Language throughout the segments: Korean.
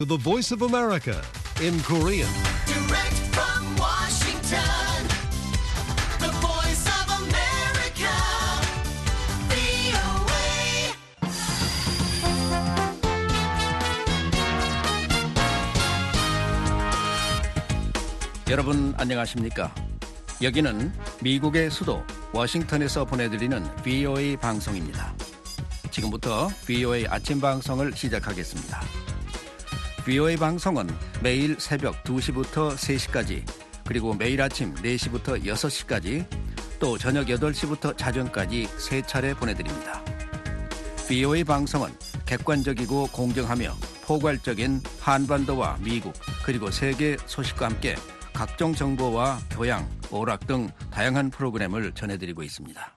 The Voice of America in Korean. Direct from Washington, the voice of America, VOA. 여러분 안녕하십니까? 여기는 미국의 수도 워싱턴에서 보내드리는 VOA 방송입니다. 지금부터 VOA 아침 방송을 시작하겠습니다. VOA 방송은 매일 새벽 2시부터 3시까지, 그리고 매일 아침 4시부터 6시까지, 또 저녁 8시부터 자정까지 3차례 보내드립니다. VOA 방송은 객관적이고 공정하며 포괄적인 한반도와 미국, 그리고 세계 소식과 함께 각종 정보와 교양, 오락 등 다양한 프로그램을 전해드리고 있습니다.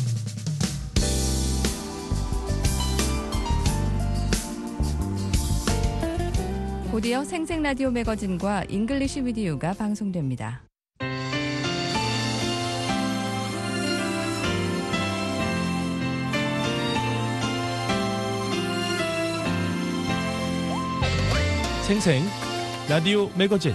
곧이어 생생라디오 매거진과 잉글리시 비디오가 방송됩니다. 생생 라디오 매거진.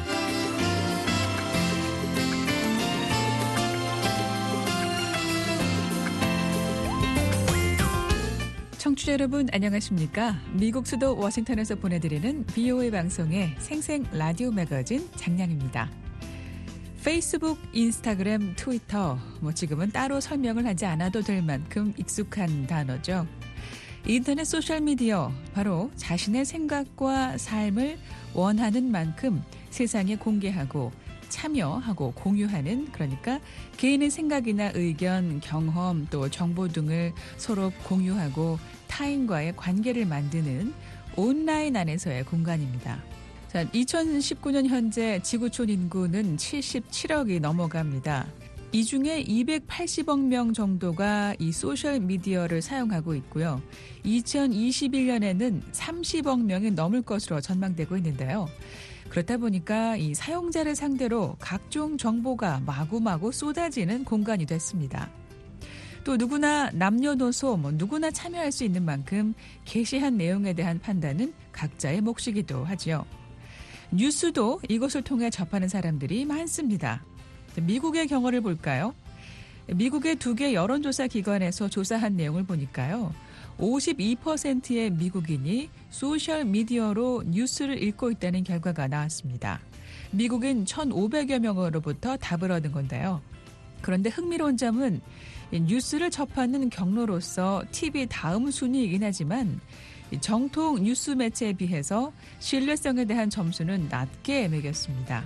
청취자 여러분 안녕하십니까? 미국 수도 워싱턴에서 보내드리는 VOA 방송의 생생 라디오 매거진 장량입니다. 페이스북, 인스타그램, 트위터, 지금은 따로 설명을 하지 않아도 될 만큼 익숙한 단어죠. 인터넷 소셜미디어, 바로 자신의 생각과 삶을 원하는 만큼 세상에 공개하고 참여하고 공유하는, 그러니까 개인의 생각이나 의견, 경험, 또 정보 등을 서로 공유하고 타인과의 관계를 만드는 온라인 안에서의 공간입니다. 자, 2019년 현재 지구촌 인구는 77억이 넘어갑니다. 이 중에 280억 명 정도가 이 소셜미디어를 사용하고 있고요. 2021년에는 30억 명이 넘을 것으로 전망되고 있는데요. 그렇다 보니까 이 사용자를 상대로 각종 정보가 마구마구 쏟아지는 공간이 됐습니다. 또 누구나 남녀노소 누구나 참여할 수 있는 만큼 게시한 내용에 대한 판단은 각자의 몫이기도 하죠. 뉴스도 이것을 통해 접하는 사람들이 많습니다. 미국의 경우를 볼까요? 미국의 2개 여론조사 기관에서 조사한 내용을 보니까요. 52%의 미국인이 소셜미디어로 뉴스를 읽고 있다는 결과가 나왔습니다. 미국인 1,500여 명으로부터 답을 얻은 건데요. 그런데 흥미로운 점은 뉴스를 접하는 경로로서 TV 다음 순위이긴 하지만 정통 뉴스 매체에 비해서 신뢰성에 대한 점수는 낮게 매겼습니다.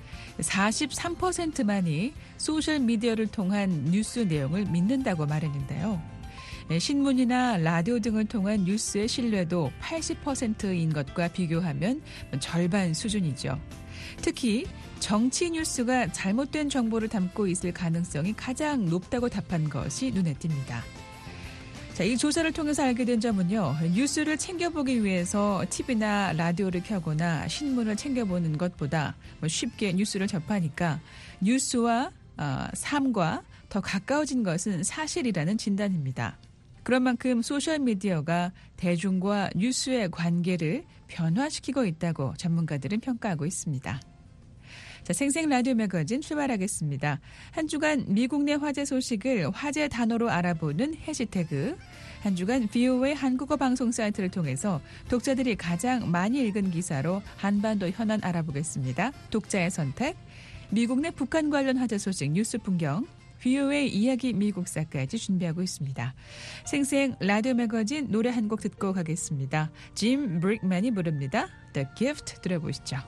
43%만이 소셜미디어를 통한 뉴스 내용을 믿는다고 말했는데요. 신문이나 라디오 등을 통한 뉴스의 신뢰도 80%인 것과 비교하면 절반 수준이죠. 특히 정치 뉴스가 잘못된 정보를 담고 있을 가능성이 가장 높다고 답한 것이 눈에 띕니다. 자, 이 조사를 통해서 알게 된 점은요. 뉴스를 챙겨보기 위해서 TV나 라디오를 켜거나 신문을 챙겨보는 것보다 쉽게 뉴스를 접하니까 뉴스와 삶과 더 가까워진 것은 사실이라는 진단입니다. 그런 만큼 소셜미디어가 대중과 뉴스의 관계를 변화시키고 있다고 전문가들은 평가하고 있습니다. 자, 생생 라디오 매거진 출발하겠습니다. 한 주간 미국 내 화제 소식을 화제 단어로 알아보는 해시태그, 한 주간 VOA 한국어 방송 사이트를 통해서 독자들이 가장 많이 읽은 기사로 한반도 현안 알아보겠습니다. 독자의 선택, 미국 내 북한 관련 화제 소식 뉴스 풍경, VOA 이야기 미국사까지 준비하고 있습니다. 생생 라디오 매거진 노래 한 곡 듣고 가겠습니다. 짐 브릭맨이 부릅니다. The Gift 들어보시죠.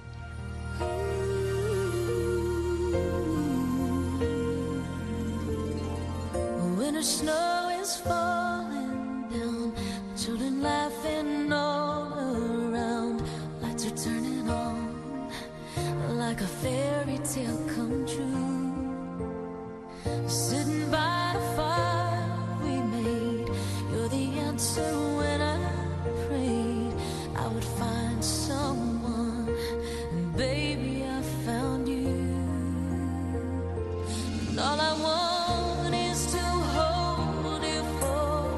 Winter snow is falling down, children laughing all around, lights are turning on like a fairy tale come true. Sitting by a fire we made, you're the answer when I prayed I would find someone, and baby I found you. And all I want is to hold you for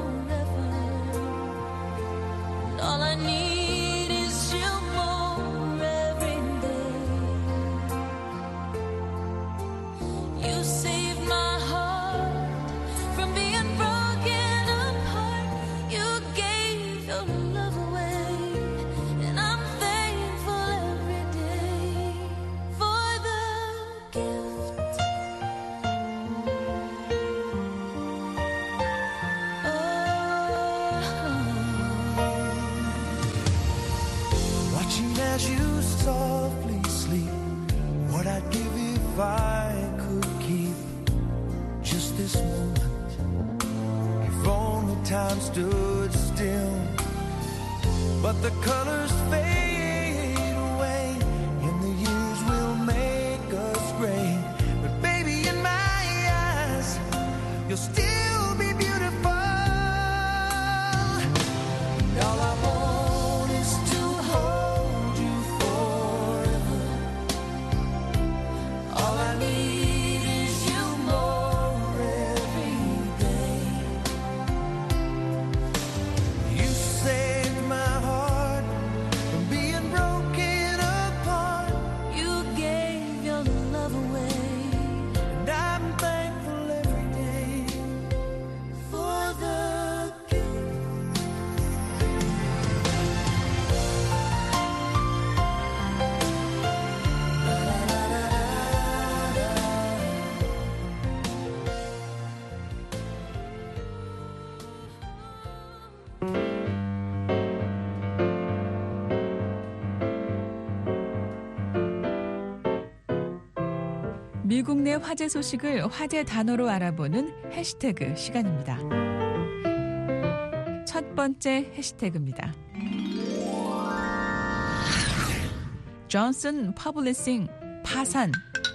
watching as you softly sleep. What I'd give if I could keep just this moment. If only time stood still. But the colors fade away, and the years will make us gray. But baby, in my eyes, you'll still be beautiful. And all I want is to hold you forever. All I need is you more every day. You saved my heart from being broken apart. You gave your love away. And I'm thankful every day for the gift. 미국 내 화제 소식을 화제 단어로 알아보는 해시태그 시간입니다. 첫 번째 해시태그입니다. 존슨 퍼블리싱 파산.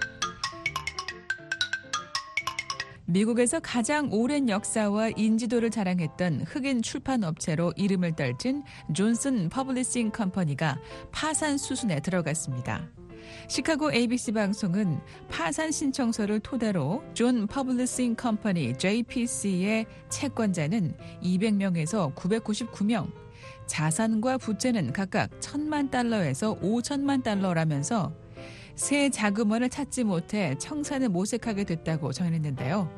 미국에서 가장 오랜 역사와 인지도를 자랑했던 흑인 출판 업체로 이름을 떨친 존슨 퍼블리싱 컴퍼니가 파산 수순에 들어갔습니다. 시카고 ABC 방송은 파산 신청서를 토대로 존 퍼블리싱 컴퍼니 JPC의 채권자는 200명에서 999명, 자산과 부채는 각각 1,000만 달러에서 5천만 달러라면서 새 자금원을 찾지 못해 청산을 모색하게 됐다고 전했는데요.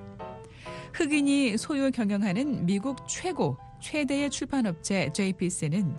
흑인이 소유 경영하는 미국 최대의 출판업체 JPC는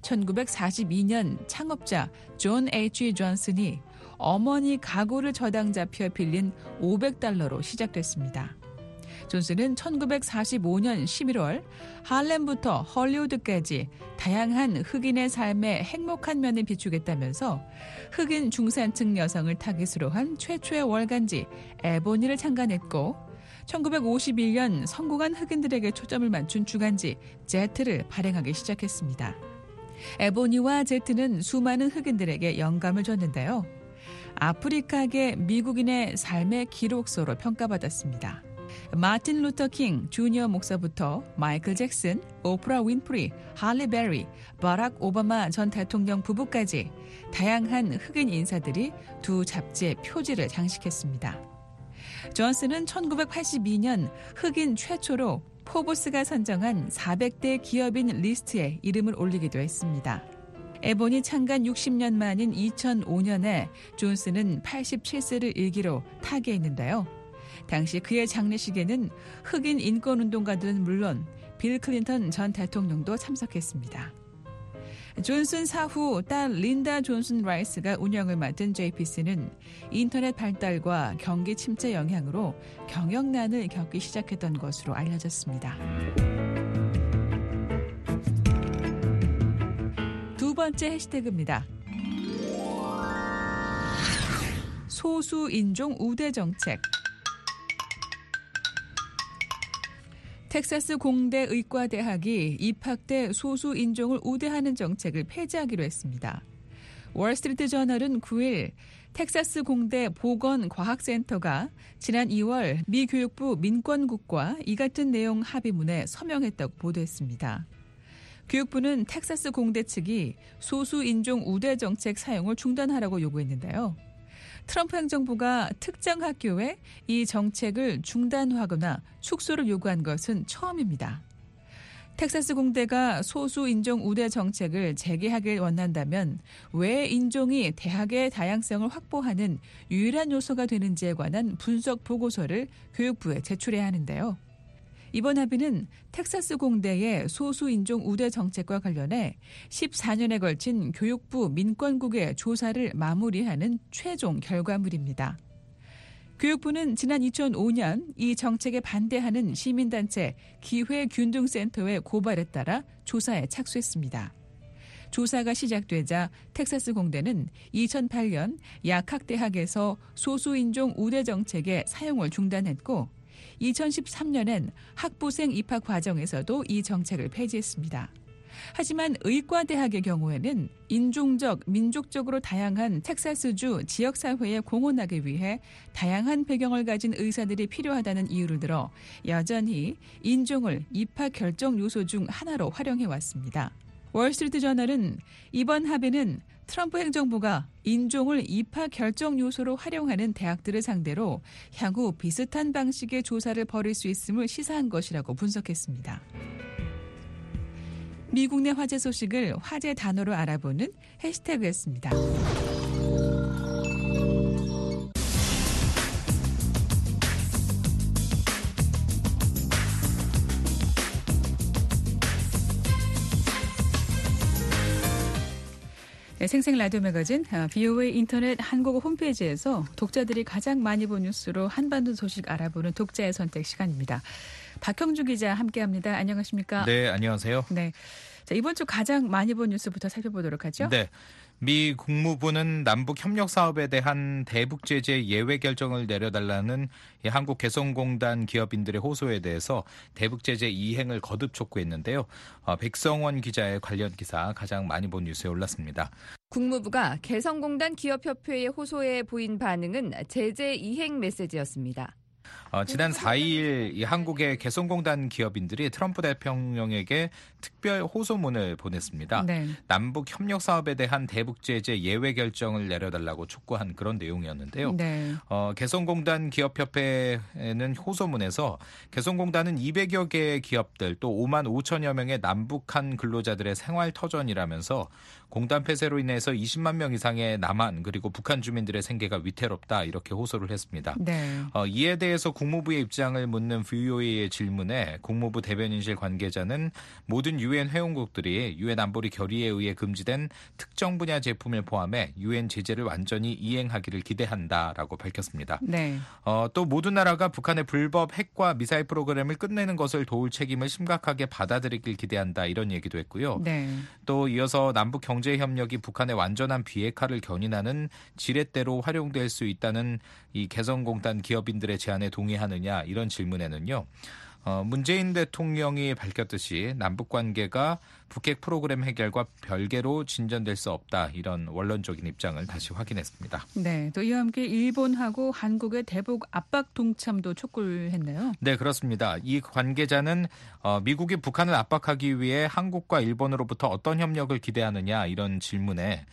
1942년 창업자 존 H. 존슨이 어머니 가구를 저당 잡혀 빌린 $500로 시작됐습니다. 존슨은 1945년 11월 할렘부터 헐리우드까지 다양한 흑인의 삶의 행복한 면을 비추겠다면서 흑인 중산층 여성을 타깃으로 한 최초의 월간지 에보니를 창간했고 1951년 성공한 흑인들에게 초점을 맞춘 주간지 제트를 발행하기 시작했습니다. 에보니와 제트는 수많은 흑인들에게 영감을 줬는데요. 아프리카계 미국인의 삶의 기록서로 평가받았습니다. 마틴 루터 킹 주니어 목사부터 마이클 잭슨, 오프라 윈프리, 할리 베리, 바락 오바마 전 대통령 부부까지 다양한 흑인 인사들이 두 잡지의 표지를 장식했습니다. 존슨은 1982년 흑인 최초로 포브스가 선정한 400대 기업인 리스트에 이름을 올리기도 했습니다. 에보니 창간 60년 만인 2005년에 존슨은 87세를 일기로 타계했는데요. 당시 그의 장례식에는 흑인 인권운동가들은 물론 빌 클린턴 전 대통령도 참석했습니다. 존슨 사후 딸 린다 존슨 라이스가 운영을 맡은 JPC는 인터넷 발달과 경기 침체 영향으로 경영난을 겪기 시작했던 것으로 알려졌습니다. 두 번째 해시태그입니다. 소수인종 우대 정책. 텍사스 공대 의과대학이 입학때 소수인종을 우대하는 정책을 폐지하기로 했습니다. 월스트리트 저널은 9일 텍사스 공대 보건과학센터가 지난 2월 미 교육부 민권국과 이 같은 내용 합의문에 서명했다고 보도했습니다. 교육부는 텍사스 공대 측이 소수인종 우대 정책 사용을 중단하라고 요구했는데요. 트럼프 행정부가 특정 학교에 이 정책을 중단하거나 축소를 요구한 것은 처음입니다. 텍사스 공대가 소수인종 우대 정책을 재개하길 원한다면 왜 인종이 대학의 다양성을 확보하는 유일한 요소가 되는지에 관한 분석 보고서를 교육부에 제출해야 하는데요. 이번 합의는 텍사스 공대의 소수인종 우대 정책과 관련해 14년에 걸친 교육부 민권국의 조사를 마무리하는 최종 결과물입니다. 교육부는 지난 2005년 이 정책에 반대하는 시민단체 기회균등센터의 고발에 따라 조사에 착수했습니다. 조사가 시작되자 텍사스 공대는 2008년 약학대학에서 소수인종 우대 정책의 사용을 중단했고 2013년엔 학부생 입학 과정에서도 이 정책을 폐지했습니다. 하지만 의과대학의 경우에는 인종적, 민족적으로 다양한 텍사스주 지역사회에 공헌하기 위해 다양한 배경을 가진 의사들이 필요하다는 이유를 들어 여전히 인종을 입학 결정 요소 중 하나로 활용해왔습니다. 월스트리트저널은 이번 합의는 트럼프 행정부가 인종을 입학 결정 요소로 활용하는 대학들을 상대로 향후 비슷한 방식의 조사를 벌일 수 있음을 시사한 것이라고 분석했습니다. 미국 내 화제 소식을 화제 단어로 알아보는 해시태그였습니다. 네, 생생 라디오 매거진 VOA 인터넷 한국어 홈페이지에서 독자들이 가장 많이 본 뉴스로 한반도 소식 알아보는 독자의 선택 시간입니다. 박형주 기자 함께합니다. 안녕하십니까? 네, 안녕하세요. 네, 자, 이번 주 가장 많이 본 뉴스부터 살펴보도록 하죠. 네. 미 국무부는 남북 협력 사업에 대한 대북 제재 예외 결정을 내려달라는 한국 개성공단 기업인들의 호소에 대해서 대북 제재 이행을 거듭 촉구했는데요. 백성원 기자의 관련 기사 가장 많이 본 뉴스에 올랐습니다. 국무부가 개성공단 기업협회의 호소에 보인 반응은 제재 이행 메시지였습니다. 지난 4일 이 한국의 개성공단 기업인들이 트럼프 대통령에게 특별 호소문을 보냈습니다. 네. 남북 협력 사업에 대한 대북 제재 예외 결정을 내려달라고 촉구한 그런 내용이었는데요. 네. 개성공단 기업협회는 호소문에서 개성공단은 200여 개의 기업들 또 5만 5천여 명의 남북한 근로자들의 생활 터전이라면서 공단 폐쇄로 인해서 20만 명 이상의 남한 그리고 북한 주민들의 생계가 위태롭다 이렇게 호소를 했습니다. 네. 이에 대해서 국무부의 입장을 묻는 VOA의 질문에 국무부 대변인실 관계자는 모든 유엔 회원국들이 유엔 안보리 결의에 의해 금지된 특정 분야 제품을 포함해 유엔 제재를 완전히 이행하기를 기대한다라고 밝혔습니다. 네. 또 모든 나라가 북한의 불법 핵과 미사일 프로그램을 끝내는 것을 도울 책임을 심각하게 받아들이길 기대한다 이런 얘기도 했고요. 네. 또 이어서 남북 경제 협력이 북한의 완전한 비핵화를 견인하는 지렛대로 활용될 수 있다는 이 개성공단 기업인들의 제안에 동의하느냐 이런 질문에는요. 문재인 대통령이 밝혔듯이 남북관계가 북핵 프로그램 해결과 별개로 진전될 수 없다 이런 원론적인 입장을 다시 확인했습니다. 네, 또 이와 함께 일본하고 한국의 대북 압박 동참도 촉구를 했네요. 네, 그렇습니다. 이 관계자는 미국이 북한을 압박하기 위해 한국과 일본으로부터 어떤 협력을 기대하느냐 이런 질문에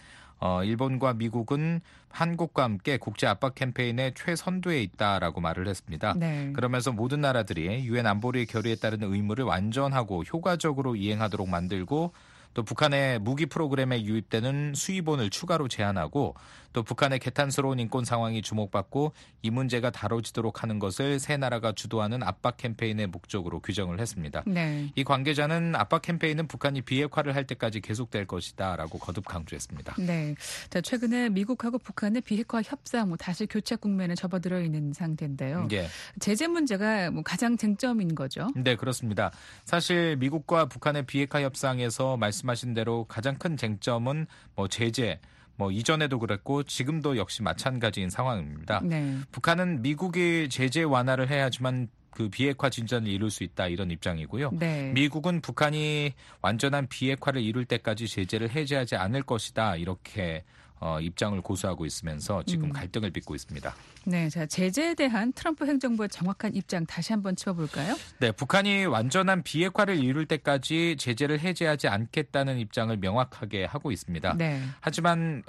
일본과 미국은 한국과 함께 국제 압박 캠페인의 최선두에 있다라고 말을 했습니다. 네. 그러면서 모든 나라들이 유엔 안보리 결의에 따른 의무를 완전하고 효과적으로 이행하도록 만들고 또 북한의 무기 프로그램에 유입되는 수입원을 추가로 제한하고 또 북한의 개탄스러운 인권 상황이 주목받고 이 문제가 다뤄지도록 하는 것을 세 나라가 주도하는 압박 캠페인의 목적으로 규정을 했습니다. 네. 이 관계자는 압박 캠페인은 북한이 비핵화를 할 때까지 계속될 것이다라고 거듭 강조했습니다. 네. 자, 최근에 미국하고 북한의 비핵화 협상 다시 교착 국면에 접어들어 있는 상태인데요. 예. 제재 문제가 가장 쟁점인 거죠. 네, 그렇습니다. 사실 미국과 북한의 비핵화 협상에서 말씀하신 대로 가장 큰 쟁점은 제재, 이전에도 그랬고 지금도 역시 마찬가지인 상황입니다. 네. 북한은 미국이 제재 완화를 해야지만 그 비핵화 진전을 이룰 수 있다 이런 입장이고요. 네. 미국은 북한이 완전한 비핵화를 이룰 때까지 제재를 해제하지 않을 것이다 이렇게 입장을 고수하고 있으면서 지금 갈등을 빚고 있습니다. 네, 자, 제재에 대한 트럼프 행정부의 정확한 입장 다시 한번 짚어볼까요? 네, 북한이 완전한 비핵화를 이룰 때까지 제재를 해제하지 않겠다는 입장을 명확하게 하고 있습니다. 네. 하지만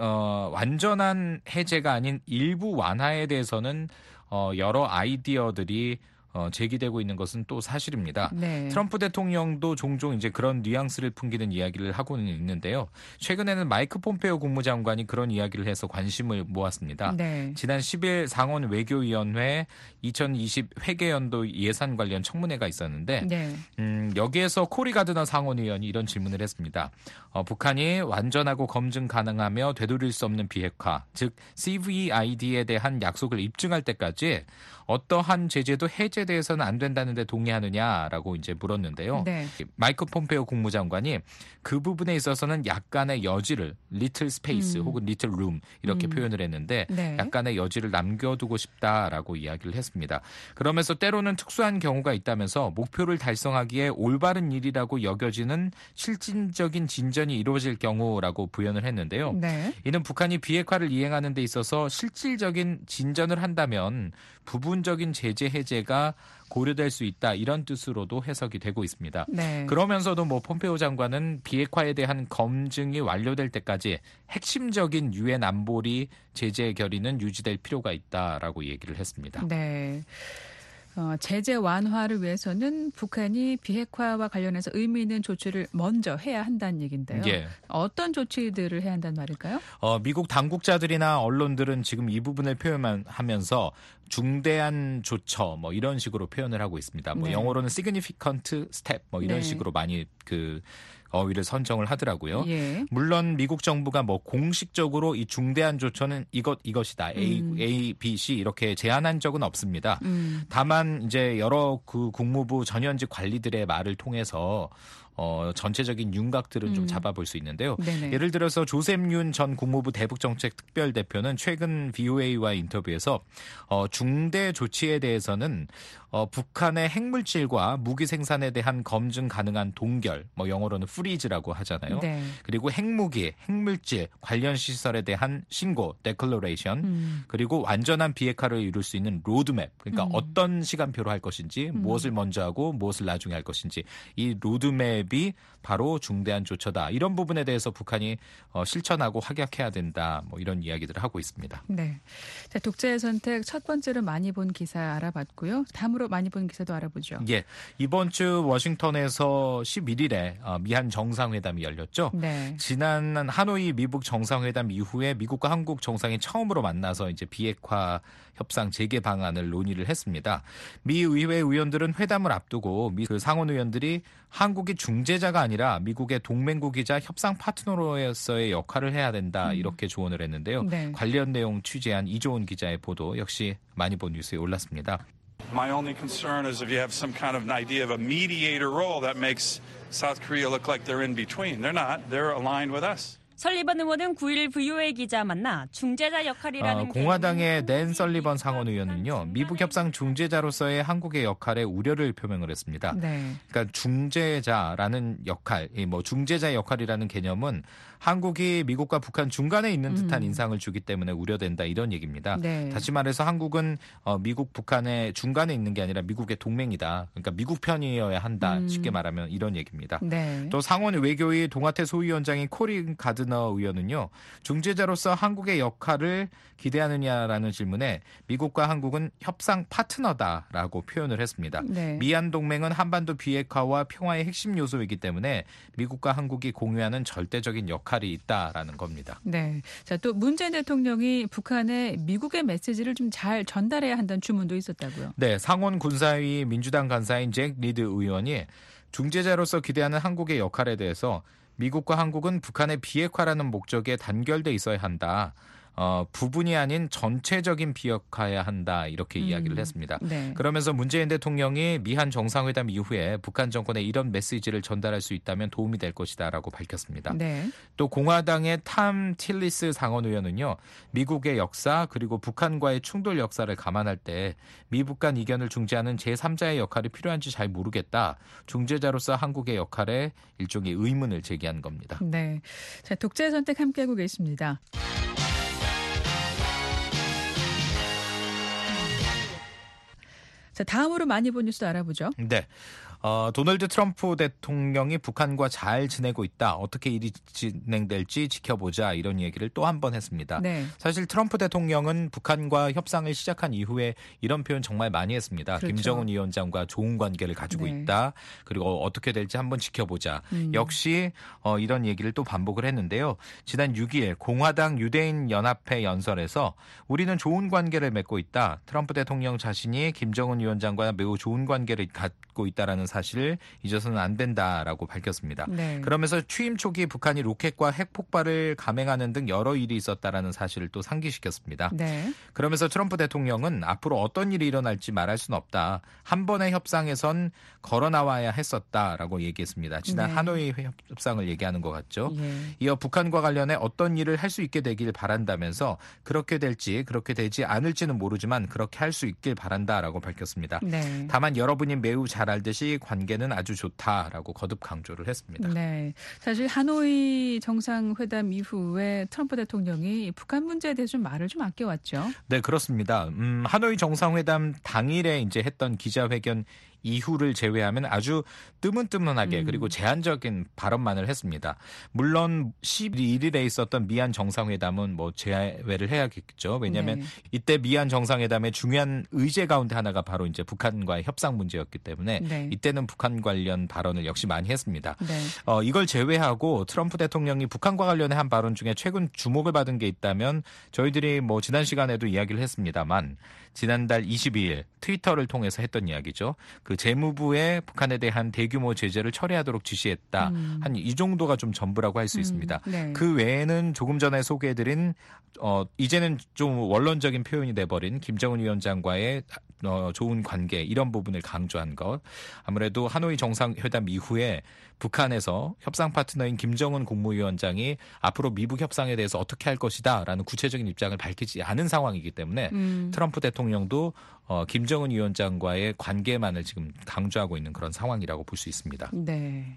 완전한 해제가 아닌 일부 완화에 대해서는 여러 아이디어들이 제기되고 있는 것은 또 사실입니다. 네. 트럼프 대통령도 종종 이제 그런 뉘앙스를 풍기는 이야기를 하고는 있는데요. 최근에는 마이크 폼페오 국무장관이 그런 이야기를 해서 관심을 모았습니다. 네. 지난 10일 상원 외교위원회 2020 회계연도 예산 관련 청문회가 있었는데 네. 여기에서 코리 가드너 상원의원이 이런 질문을 했습니다. 북한이 완전하고 검증 가능하며 되돌릴 수 없는 비핵화, 즉 CVID에 대한 약속을 입증할 때까지 어떠한 제재도 해제 것에 대해서는 안 된다는데 동의하느냐라고 이제 물었는데요. 네. 마이크 폼페오 국무장관이 그 부분에 있어서는 약간의 여지를 little space 혹은 little room 이렇게 표현을 했는데 네. 약간의 여지를 남겨두고 싶다라고 이야기를 했습니다. 그러면서 때로는 특수한 경우가 있다면서 목표를 달성하기에 올바른 일이라고 여겨지는 실질적인 진전이 이루어질 경우라고 부연을 했는데요. 네. 이는 북한이 비핵화를 이행하는 데 있어서 실질적인 진전을 한다면 부분적인 제재 해제가 고려될 수 있다 이런 뜻으로도 해석이 되고 있습니다. 네. 그러면서도 폼페오 장관은 비핵화에 대한 검증이 완료될 때까지 핵심적인 유엔 안보리 제재 결의는 유지될 필요가 있다라고 얘기를 했습니다. 네. 제재 완화를 위해서는 북한이 비핵화와 관련해서 의미 있는 조치를 먼저 해야 한다는 얘기인데요. 예. 어떤 조치들을 해야 한다는 말일까요? 미국 당국자들이나 언론들은 지금 이 부분을 표현하면서 중대한 조처 뭐 이런 식으로 표현을 하고 있습니다. 뭐 네. 영어로는 significant step 뭐 이런 네. 식으로 많이 그 어휘를 선정을 하더라고요. 예. 물론 미국 정부가 뭐 공식적으로 이 중대한 조처는 이것이다. A, B, C 이렇게 제안한 적은 없습니다. 다만 이제 여러 그 국무부 전현직 관리들의 말을 통해서 전체적인 윤곽들은 좀 잡아볼 수 있는데요. 네네. 예를 들어서 조셉 윤 전 국무부 대북정책특별대표는 최근 VOA와의 인터뷰에서 중대 조치에 대해서는 북한의 핵물질과 무기 생산에 대한 검증 가능한 동결, 뭐 영어로는 freeze라고 하잖아요. 네. 그리고 핵무기, 핵물질 관련 시설에 대한 신고, declaration, 그리고 완전한 비핵화를 이룰 수 있는 로드맵, 그러니까 어떤 시간표로 할 것인지, 무엇을 먼저 하고 무엇을 나중에 할 것인지 이 로드맵이 바로 중대한 조처다. 이런 부분에 대해서 북한이 실천하고 확약해야 된다. 뭐 이런 이야기들을 하고 있습니다. 네. 자, 독자의 선택 첫 번째로 많이 본 기사 알아봤고요. 다음으로 많이 본 기사도 알아보죠. 예, 이번 주 워싱턴에서 11일에 미한 정상회담이 열렸죠. 네. 지난 하노이 미북 정상회담 이후에 미국과 한국 정상이 처음으로 만나서 이제 비핵화 협상 재개 방안을 논의를 했습니다. 미 의회 의원들은 회담을 앞두고 미 그 상원 의원들이 한국이 중재자가 아니라 미국의 동맹국이자 협상 파트너로서의 역할을 해야 된다 이렇게 조언을 했는데요. 네. 관련 내용 취재한 이조은 기자의 보도 역시 많이 본 뉴스에 올랐습니다. My only concern is if you have some kind of an idea of a mediator role that makes South Korea look like they're in between. They're not. They're aligned with us. 설리번 의원은 9일 VOA 기자 만나 중재자 역할이라는 공화당의 댄 설리번 상원 의원은요. 미북 협상 중재자로서의 한국의 역할에 우려를 표명을 했습니다. 네. 그러니까 중재자라는 역할, 뭐 중재자 역할이라는 개념은 한국이 미국과 북한 중간에 있는 듯한 인상을 주기 때문에 우려된다 이런 얘기입니다. 네. 다시 말해서 한국은 미국, 북한의 중간에 있는 게 아니라 미국의 동맹이다. 그러니까 미국 편이어야 한다. 쉽게 말하면 이런 얘기입니다. 네. 또 상원 외교위 동아태 소위원장인 코린 가드너 의원은요. 중재자로서 한국의 역할을 기대하느냐라는 질문에 미국과 한국은 협상 파트너다라고 표현을 했습니다. 네. 미한 동맹은 한반도 비핵화와 평화의 핵심 요소이기 때문에 미국과 한국이 공유하는 절대적인 역할이 있다라는 겁니다. 네. 자, 또 문재인 대통령이 북한에 미국의 메시지를 좀 잘 전달해야 한다는 주문도 있었다고요. 네, 상원 군사위 민주당 간사인 잭 리드 의원이 중재자로서 기대하는 한국의 역할에 대해서 미국과 한국은 북한의 비핵화라는 목적에 단결돼 있어야 한다. 부분이 아닌 전체적인 비핵화해야 한다 이렇게 이야기를 했습니다. 네. 그러면서 문재인 대통령이 미한 정상회담 이후에 북한 정권에 이런 메시지를 전달할 수 있다면 도움이 될 것이다라고 밝혔습니다. 네. 또 공화당의 탐 틸리스 상원 의원은요. 미국의 역사 그리고 북한과의 충돌 역사를 감안할 때 미북 간 이견을 중재하는 제3자의 역할이 필요한지 잘 모르겠다. 중재자로서 한국의 역할에 일종의 의문을 제기한 겁니다. 네. 자, 독자의 선택 함께하고 계십니다. 자, 다음으로 많이 본 뉴스 알아보죠. 네. 도널드 트럼프 대통령이 북한과 잘 지내고 있다. 어떻게 일이 진행될지 지켜보자. 이런 얘기를 또 한 번 했습니다. 네. 사실 트럼프 대통령은 북한과 협상을 시작한 이후에 이런 표현 정말 많이 했습니다. 그렇죠. 김정은 위원장과 좋은 관계를 가지고 네. 있다. 그리고 어떻게 될지 한번 지켜보자. 역시 이런 얘기를 또 반복을 했는데요. 지난 6일 공화당 유대인 연합회 연설에서 우리는 좋은 관계를 맺고 있다. 트럼프 대통령 자신이 김정은 위원장과 매우 좋은 관계를 갖고 있다라는 사실을 잊어서는 안 된다라고 밝혔습니다. 네. 그러면서 취임 초기 북한이 로켓과 핵 폭발을 감행하는 등 여러 일이 있었다라는 사실을 또 상기시켰습니다. 네. 그러면서 트럼프 대통령은 앞으로 어떤 일이 일어날지 말할 수는 없다. 한 번의 협상에선 걸어 나와야 했었다라고 얘기했습니다. 지난 네. 하노이 협상을 얘기하는 것 같죠. 예. 이어 북한과 관련해 어떤 일을 할 수 있게 되길 바란다면서 그렇게 될지 그렇게 되지 않을지는 모르지만 그렇게 할 수 있길 바란다라고 밝혔습니다. 네. 다만 여러분이 매우 잘 알듯이 관계는 아주 좋다라고 거듭 강조를 했습니다. 네. 사실 하노이 정상회담 이후에 트럼프 대통령이 북한 문제에 대해서 좀 말을 좀 아껴왔죠. 네, 그렇습니다. 하노이 정상회담 당일에 이제 했던 기자회견 이후를 제외하면 아주 뜨문뜨문하게 그리고 제한적인 발언만을 했습니다. 물론 11일에 있었던 미얀 정상회담은 뭐 제외를 해야겠죠. 왜냐하면 네. 이때 미얀 정상회담의 중요한 의제 가운데 하나가 바로 이제 북한과의 협상 문제였기 때문에 네. 이때는 북한 관련 발언을 역시 많이 했습니다. 네. 이걸 제외하고 트럼프 대통령이 북한과 관련해 한 발언 중에 최근 주목을 받은 게 있다면 저희들이 뭐 지난 시간에도 이야기를 했습니다만 지난달 22일 트위터를 통해서 했던 이야기죠. 그 재무부에 북한에 대한 대규모 제재를 철회하도록 지시했다. 한 이 정도가 좀 전부라고 할 수 있습니다. 네. 그 외에는 조금 전에 소개해드린 이제는 좀 원론적인 표현이 돼버린 김정은 위원장과의 좋은 관계 이런 부분을 강조한 것. 아무래도 하노이 정상회담 이후에 북한에서 협상 파트너인 김정은 국무위원장이 앞으로 미북 협상에 대해서 어떻게 할 것이다라는 구체적인 입장을 밝히지 않은 상황이기 때문에 트럼프 대통령도 김정은 위원장과의 관계만을 지금 강조하고 있는 그런 상황이라고 볼 수 있습니다. 네.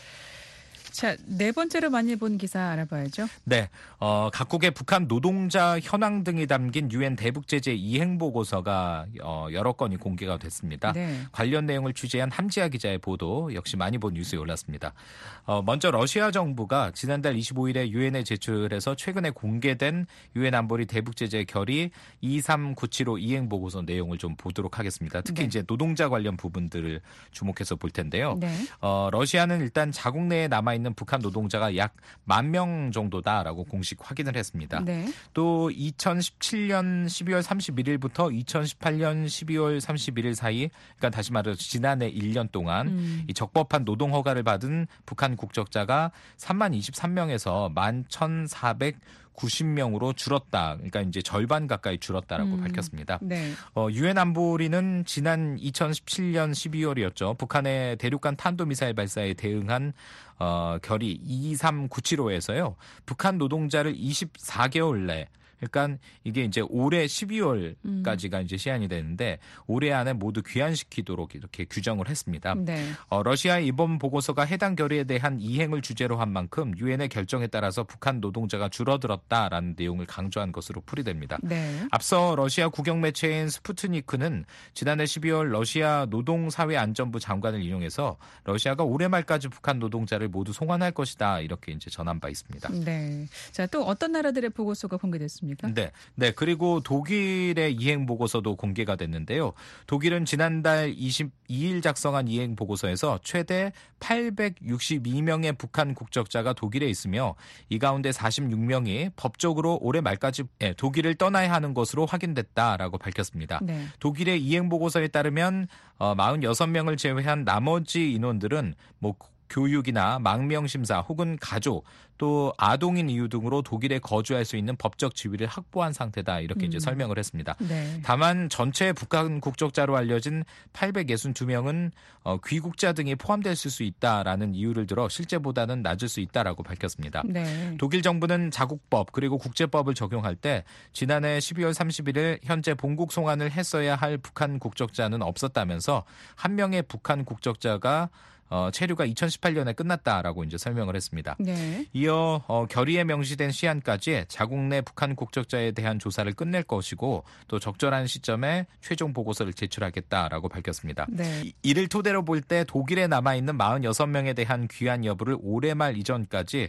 자, 네 번째로 많이 본 기사 알아봐야죠. 네, 각국의 북한 노동자 현황 등이 담긴 유엔 대북 제재 이행 보고서가 여러 건이 공개가 됐습니다. 네. 관련 내용을 취재한 함지아 기자의 보도 역시 많이 본 뉴스에 올랐습니다. 먼저 러시아 정부가 지난달 25일에 유엔에 제출해서 최근에 공개된 유엔 안보리 대북 제재 결의 23975 이행 보고서 내용을 좀 보도록 하겠습니다. 특히 네. 이제 노동자 관련 부분들을 주목해서 볼 텐데요. 네. 러시아는 일단 자국 내에 남아있는 북한 노동자가 약 10,000명 정도다라고 공식 확인을 했습니다. 네. 또 2017년 12월 31일부터 2018년 12월 31일 사이, 그러니까 다시 말해서 지난해 1년 동안 이 적법한 노동 허가를 받은 북한 국적자가 30,023명에서 11,490명으로 줄었다. 그러니까 이제 절반 가까이 줄었다라고 밝혔습니다. 네. 유엔 안보리는 지난 2017년 12월이었죠. 북한의 대륙간 탄도미사일 발사에 대응한 결의 23975에서요. 북한 노동자를 24개월 내 그러니까 이게 이제 올해 12월까지가 이제 시한이 되는데 올해 안에 모두 귀환시키도록 이렇게 규정을 했습니다. 네. 러시아의 이번 보고서가 해당 결의에 대한 이행을 주제로 한 만큼 유엔의 결정에 따라서 북한 노동자가 줄어들었다라는 내용을 강조한 것으로 풀이됩니다. 네. 앞서 러시아 국영 매체인 스푸트니크는 지난해 12월 러시아 노동사회안전부 장관을 인용해서 러시아가 올해 말까지 북한 노동자를 모두 송환할 것이다 이렇게 이제 전한 바 있습니다. 네. 자, 또 어떤 나라들의 보고서가 공개됐습니까? 네. 그리고 독일의 이행 보고서도 공개가 됐는데요. 독일은 지난달 22일 작성한 이행 보고서에서 최대 862명의 북한 국적자가 독일에 있으며 이 가운데 46명이 법적으로 올해 말까지 독일을 떠나야 하는 것으로 확인됐다라고 밝혔습니다. 네. 독일의 이행 보고서에 따르면 46명을 제외한 나머지 인원들은 뭐 교육이나 망명심사 혹은 가족 또 아동인 이유 등으로 독일에 거주할 수 있는 법적 지위를 확보한 상태다 이렇게 이제 설명을 했습니다. 네. 다만 전체 북한 국적자로 알려진 862명은 귀국자 등이 포함될 수 있다라는 이유를 들어 실제보다는 낮을 수 있다라고 밝혔습니다. 네. 독일 정부는 자국법 그리고 국제법을 적용할 때 지난해 12월 31일 현재 본국 송환을 했어야 할 북한 국적자는 없었다면서 한 명의 북한 국적자가 체류가 2018년에 끝났다라고 이제 설명을 했습니다. 네. 이어 결의에 명시된 시한까지 자국 내 북한 국적자에 대한 조사를 끝낼 것이고 또 적절한 시점에 최종 보고서를 제출하겠다라고 밝혔습니다. 네. 이를 토대로 볼 때 독일에 남아있는 46명에 대한 귀환 여부를 올해 말 이전까지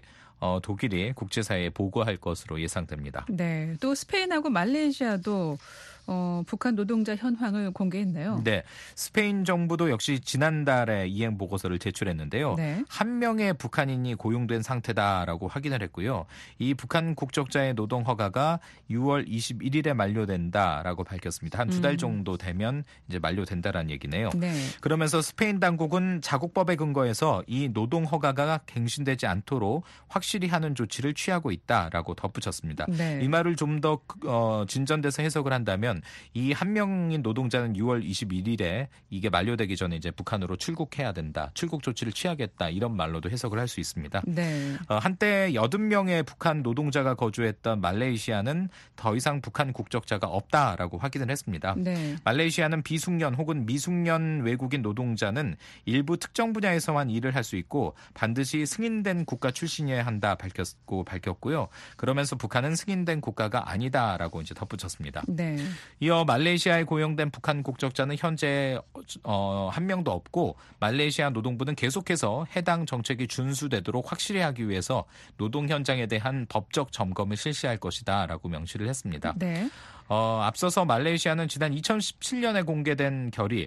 독일이 국제사회에 보고할 것으로 예상됩니다. 네, 또 스페인하고 말레이시아도 북한 노동자 현황을 공개했네요. 네, 스페인 정부도 역시 지난달에 이행 보고서를 제출했는데요. 네. 한 명의 북한인이 고용된 상태다라고 확인을 했고요. 이 북한 국적자의 노동 허가가 6월 21일에 만료된다라고 밝혔습니다. 한 2달 정도 되면 이제 만료된다라는 얘기네요. 네. 그러면서 스페인 당국은 자국법에 근거해서 이 노동 허가가 갱신되지 않도록 확실히 하는 조치를 취하고 있다라고 덧붙였습니다. 네. 이 말을 좀 더 진전돼서 해석을 한다면 이 한 명인 노동자는 6월 21일에 이게 만료되기 전에 이제 북한으로 출국해야 된다. 출국 조치를 취하겠다. 이런 말로도 해석을 할 수 있습니다. 네. 한때 80명의 북한 노동자가 거주했던 말레이시아는 더 이상 북한 국적자가 없다라고 확인을 했습니다. 네. 말레이시아는 비숙련 혹은 미숙련 외국인 노동자는 일부 특정 분야에서만 일을 할 수 있고 반드시 승인된 국가 출신이어야 한다 밝혔고요. 그러면서 북한은 승인된 국가가 아니다라고 이제 덧붙였습니다. 네. 이어 말레이시아에 고용된 북한 국적자는 현재 한 명도 없고 말레이시아 노동부는 계속해서 해당 정책이 준수되도록 확실히 하기 위해서 노동 현장에 대한 법적 점검을 실시할 것이다라고 명시를 했습니다. 네. 앞서서 말레이시아는 지난 2017년에 공개된 결의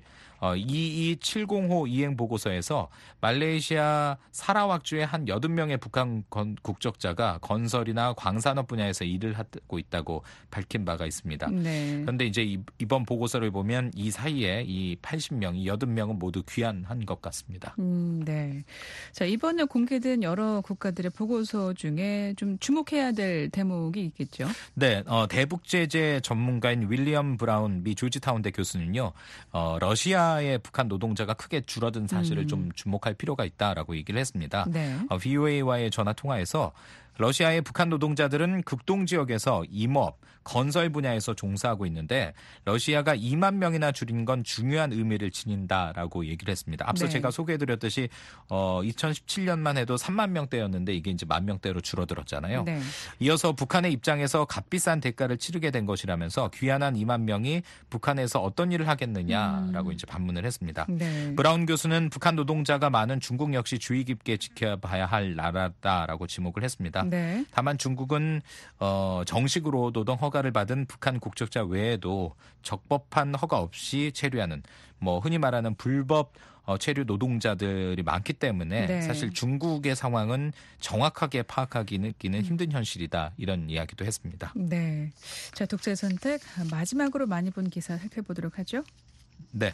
22705 이행 보고서에서 말레이시아 사라왁주의 한 80명의 북한 국적자가 건설이나 광산업 분야에서 일을 하고 있다고 밝힌 바가 있습니다. 네. 그런데 이제 이번 보고서를 보면 이 사이에 이 80명, 이 80명은 모두 귀환한 것 같습니다. 네. 자, 이번에 공개된 여러 국가들의 보고서 중에 좀 주목해야 될 대목이 있겠죠. 네, 대북제재 전문가인 윌리엄 브라운 미 조지타운대 교수는요, 러시아의 북한 노동자가 크게 줄어든 사실을 좀 주목할 필요가 있다라고 얘기를 했습니다. 네. VOA와의 전화 통화에서 러시아의 북한 노동자들은 극동 지역에서 임업, 건설 분야에서 종사하고 있는데 러시아가 2만 명이나 줄인 건 중요한 의미를 지닌다라고 얘기를 했습니다. 앞서 네. 제가 소개해드렸듯이 2017년만 해도 3만 명대였는데 이게 이제 1만 명대로 줄어들었잖아요. 네. 이어서 북한의 입장에서 값비싼 대가를 치르게 된 것이라면서 귀환한 2만 명이 북한에서 어떤 일을 하겠느냐라고 이제 반문을 했습니다. 네. 브라운 교수는 북한 노동자가 많은 중국 역시 주의 깊게 지켜봐야 할 나라다라고 지목을 했습니다. 네. 다만 중국은 정식으로 노동 허가를 받은 북한 국적자 외에도 적법한 허가 없이 체류하는 흔히 말하는 불법 체류 노동자들이 많기 때문에 네. 사실 중국의 상황은 정확하게 파악하기는 힘든 현실이다 이런 이야기도 했습니다. 네. 자, 독자의 선택 마지막으로 많이 본 기사 살펴보도록 하죠. 네.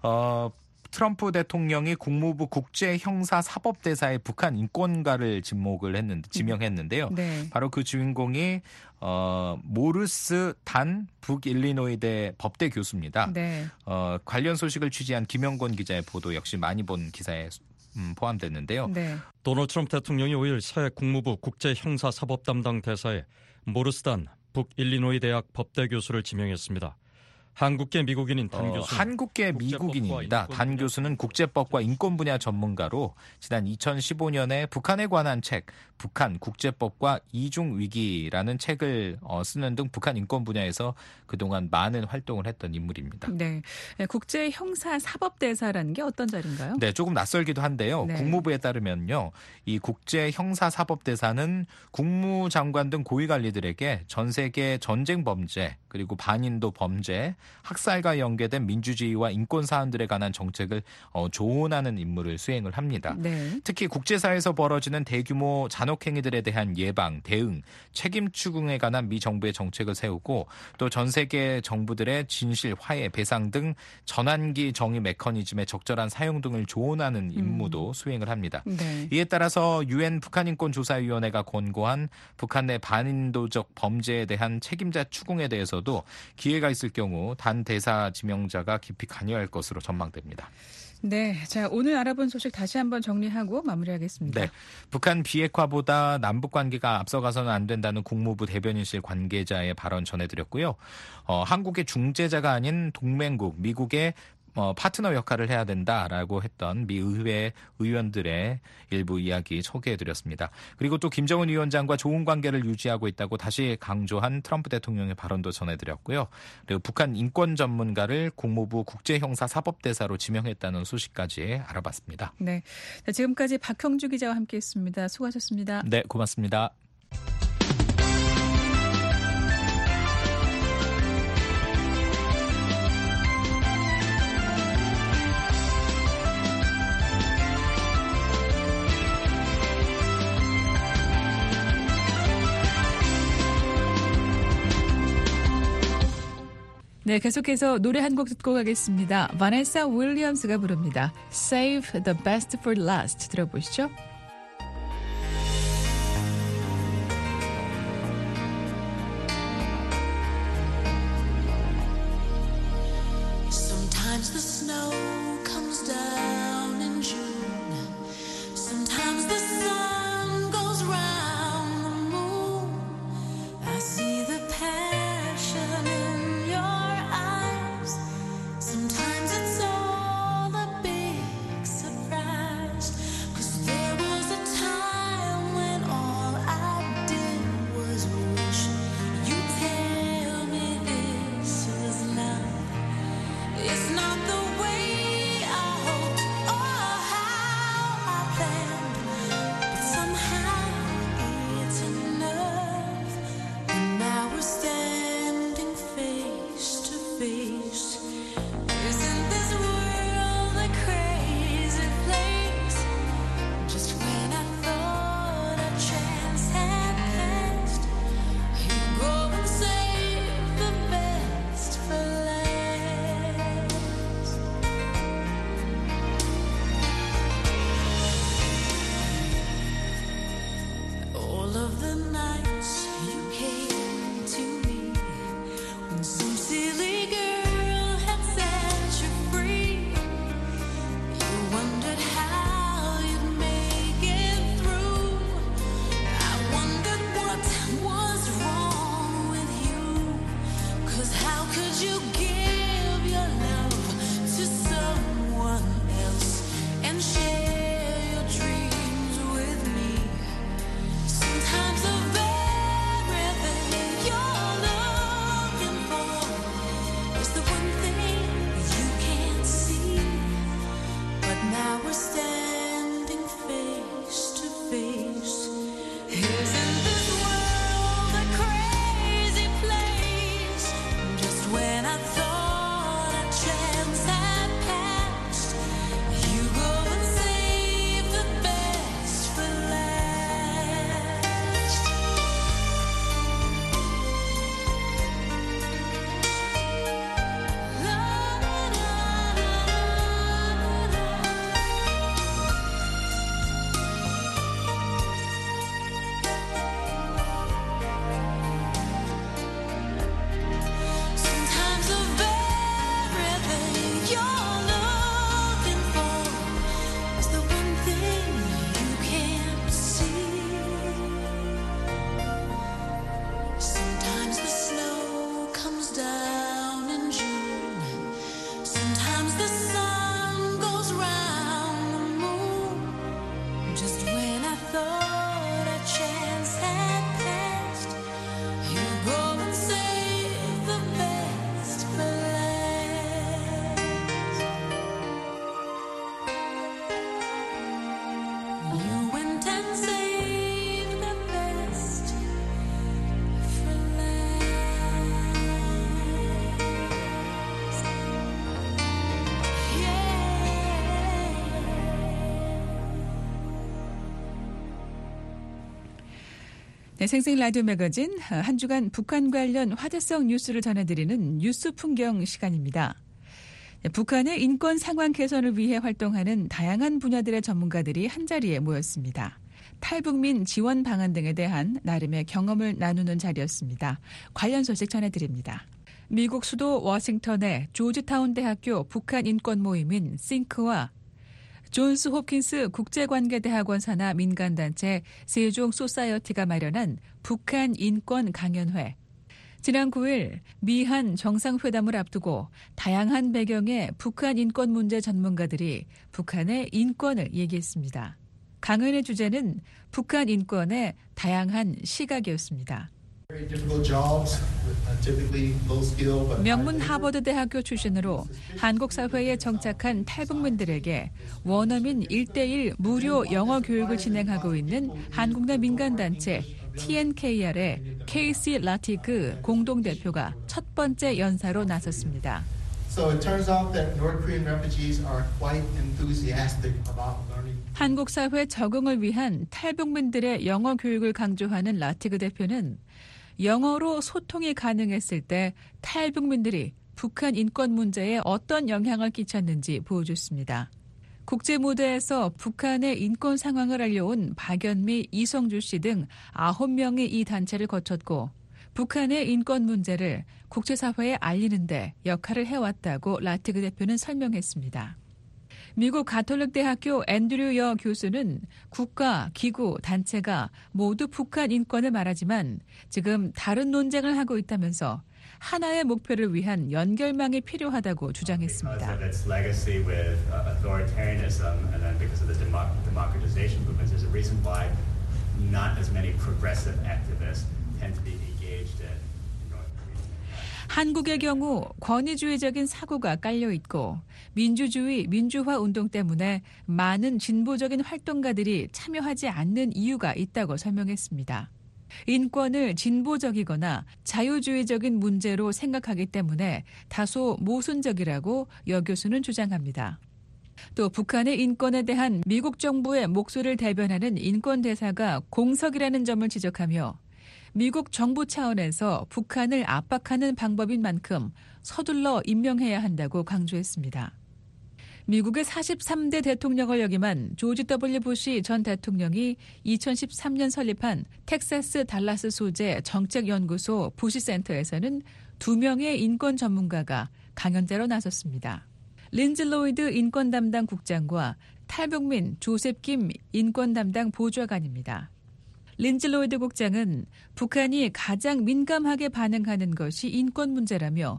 트럼프 대통령이 국무부 국제형사사법대사의 북한 인권가를 지명했는데요. 네. 바로 그 주인공이 모르스 단 북일리노이대 법대 교수입니다. 네. 관련 소식을 취재한 김영권 기자의 보도 역시 많이 본 기사에 포함됐는데요. 네. 도널드 트럼프 대통령이 5일 새 국무부 국제형사사법 담당 대사에 모르스 단 북일리노이 대학 법대 교수를 지명했습니다. 한국계 미국인인 단 교수. 한국계 미국인입니다. 단 교수는 국제법과 인권 분야 전문가로 지난 2015년에 북한에 관한 책 북한 국제법과 이중 위기라는 책을 쓰는 등 북한 인권 분야에서 그동안 많은 활동을 했던 인물입니다. 네. 국제 형사 사법대사라는 게 어떤 자리인가요? 네, 조금 낯설기도 한데요. 네. 국무부에 따르면요. 이 국제 형사 사법대사는 국무장관 등 고위관리들에게 전 세계 전쟁 범죄 그리고 반인도 범죄, 학살과 연계된 민주주의와 인권 사안들에 관한 정책을 조언하는 임무를 수행을 합니다. 네. 특히 국제사회에서 벌어지는 대규모 잔혹행위들에 대한 예방, 대응, 책임 추궁에 관한 미 정부의 정책을 세우고 또 전 세계 정부들의 진실, 화해, 배상 등 전환기 정의 메커니즘의 적절한 사용 등을 조언하는 임무도 수행을 합니다. 네. 이에 따라서 UN 북한인권조사위원회가 권고한 북한 내 반인도적 범죄에 대한 책임자 추궁에 대해서도 기회가 있을 경우 단 대사 지명자가 깊이 관여할 것으로 전망됩니다. 네, 자 오늘 알아본 소식 다시 한번 정리하고 마무리하겠습니다. 네, 북한 비핵화보다 남북 관계가 앞서가서는 안 된다는 국무부 대변인실 관계자의 발언 전해드렸고요. 한국의 중재자가 아닌 동맹국 미국의 파트너 역할을 해야 된다라고 했던 미 의회 의원들의 일부 이야기 소개해드렸습니다. 그리고 또 김정은 위원장과 좋은 관계를 유지하고 있다고 다시 강조한 트럼프 대통령의 발언도 전해드렸고요. 그리고 북한 인권 전문가를 국무부 국제형사사법대사로 지명했다는 소식까지 알아봤습니다. 네, 자, 지금까지 박형주 기자와 함께했습니다. 수고하셨습니다. 네, 고맙습니다. 네, 계속해서 노래 한 곡 듣고 가겠습니다. 바네사 윌리엄스가 부릅니다. Save the best for last. 들어보시죠. Sometimes the snow comes down in June. Sometimes the sun goes round the moon. I see the passion in your eyes. Sometimes it's all a big surprise. 'Cause there was a time when all I did was wish you'd tell me this is love. It's not the way I hoped or how I planned, but somehow it's enough. And now we're standing face to face. Isn't this world a crazy place? Just when I thought a chance had passed, you go and save the best for last. All of the nights you came to me when some silly girl had set you free. You wondered how you'd make it through. I wondered what was wrong with you. 'Cause how could you give your love to someone else and share your dreams with me? Sometimes of everything you're looking for is the one thing you can't see. But now we're standing face to face. Isn't this world a crazy place? Just when I thought a chance had passed, you go and save the best for last. La, la, la, la, la. Sometimes of everything you're looking for is the one thing you can't see. Sometimes the snow comes down in June. Sometimes the sun goes round the moon. Just when I thought a chance had passed, you go and save the best for last. You went and saved the best for last. Yeah. 네, 생생 라디오 매거진 한 주간 북한 관련 화제성 뉴스를 전해드리는 뉴스 풍경 시간입니다. 네, 북한의 인권 상황 개선을 위해 활동하는 다양한 분야들의 전문가들이 한자리에 모였습니다. 탈북민 지원 방안 등에 대한 나름의 경험을 나누는 자리였습니다. 관련 소식 전해드립니다. 미국 수도 워싱턴의 조지타운 대학교 북한 인권 모임인 싱크와 존스 홉킨스 국제관계대학원 산하 민간단체 세종 소사이어티가 마련한 북한 인권 강연회. 지난 9일 미한 정상회담을 앞두고 다양한 배경의 북한 인권 문제 전문가들이 북한의 인권을 얘기했습니다. 강연의 주제는 북한 인권의 다양한 시각이었습니다. 명문 하버드 대학교 출신으로 한국 사회에 정착한 탈북민들에게 원어민 1:1 무료 영어 교육을 진행하고 있는 한국 내 민간단체 TNKR의 케이시 라티그 공동대표가 첫 번째 연사로 나섰습니다. 한국 사회 적응을 위한 탈북민들의 영어 교육을 강조하는 라티그 대표는 영어로 소통이 가능했을 때 탈북민들이 북한 인권 문제에 어떤 영향을 끼쳤는지 보여줬습니다. 국제 무대에서 북한의 인권 상황을 알려온 박연미, 이성주 씨 등 9명이 이 단체를 거쳤고 북한의 인권 문제를 국제사회에 알리는 데 역할을 해왔다고 라티그 대표는 설명했습니다. 미국 가톨릭 대학교 앤드류 여 교수는 국가, 기구, 단체가 모두 북한 인권을 말하지만 지금 다른 논쟁을 하고 있다면서 하나의 목표를 위한 연결망이 필요하다고 주장했습니다. 한국의 경우 권위주의적인 사고가 깔려있고 민주주의, 민주화 운동 때문에 많은 진보적인 활동가들이 참여하지 않는 이유가 있다고 설명했습니다. 인권을 진보적이거나 자유주의적인 문제로 생각하기 때문에 다소 모순적이라고 여 교수는 주장합니다. 또 북한의 인권에 대한 미국 정부의 목소리를 대변하는 인권대사가 공석이라는 점을 지적하며 미국 정부 차원에서 북한을 압박하는 방법인 만큼 서둘러 임명해야 한다고 강조했습니다. 미국의 43대 대통령을 역임한 조지 W. 부시 전 대통령이 2013년 설립한 텍사스 달라스 소재 정책연구소 부시센터에서는 2명의 인권 전문가가 강연자로 나섰습니다. 린즈 로이드 인권 담당 국장과 탈북민 조셉 김 인권 담당 보좌관입니다. 린즈 로이드 국장은 북한이 가장 민감하게 반응하는 것이 인권 문제라며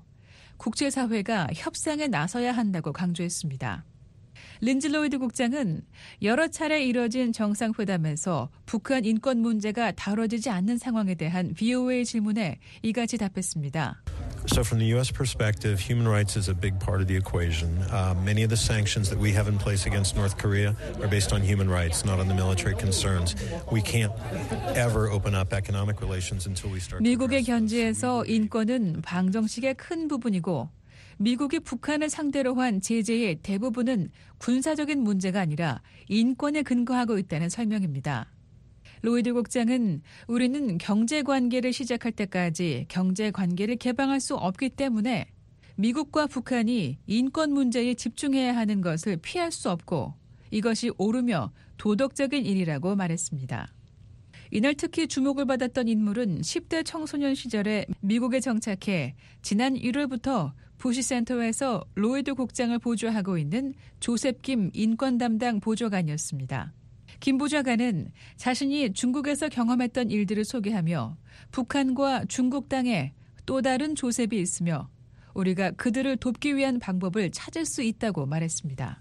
국제사회가 협상에 나서야 한다고 강조했습니다. 린즈 로이드 국장은 여러 차례 이뤄진 정상회담에서 북한 인권 문제가 다뤄지지 않는 상황에 대한 VOA 질문에 이같이 답했습니다. So from the U.S. perspective, human rights is a big part of the equation. Many of the sanctions that we have in place against North Korea are based on human rights, not on the military concerns. We can't ever open up economic relations until we start. 미국의 견지에서 인권은 방정식의 큰 부분이고 미국이 북한을 상대로 한 제재의 대부분은 군사적인 문제가 아니라 인권에 근거하고 있다는 설명입니다. 로이드 국장은 우리는 경제관계를 시작할 때까지 경제관계를 개방할 수 없기 때문에 미국과 북한이 인권 문제에 집중해야 하는 것을 피할 수 없고 이것이 옳으며 도덕적인 일이라고 말했습니다. 이날 특히 주목을 받았던 인물은 10대 청소년 시절에 미국에 정착해 지난 1월부터 부시센터에서 로이드 국장을 보좌하고 있는 조셉 김 인권 담당 보좌관이었습니다. 김 보좌관은 자신이 중국에서 경험했던 일들을 소개하며 북한과 중국 땅에 또 다른 조셉이 있으며 우리가 그들을 돕기 위한 방법을 찾을 수 있다고 말했습니다.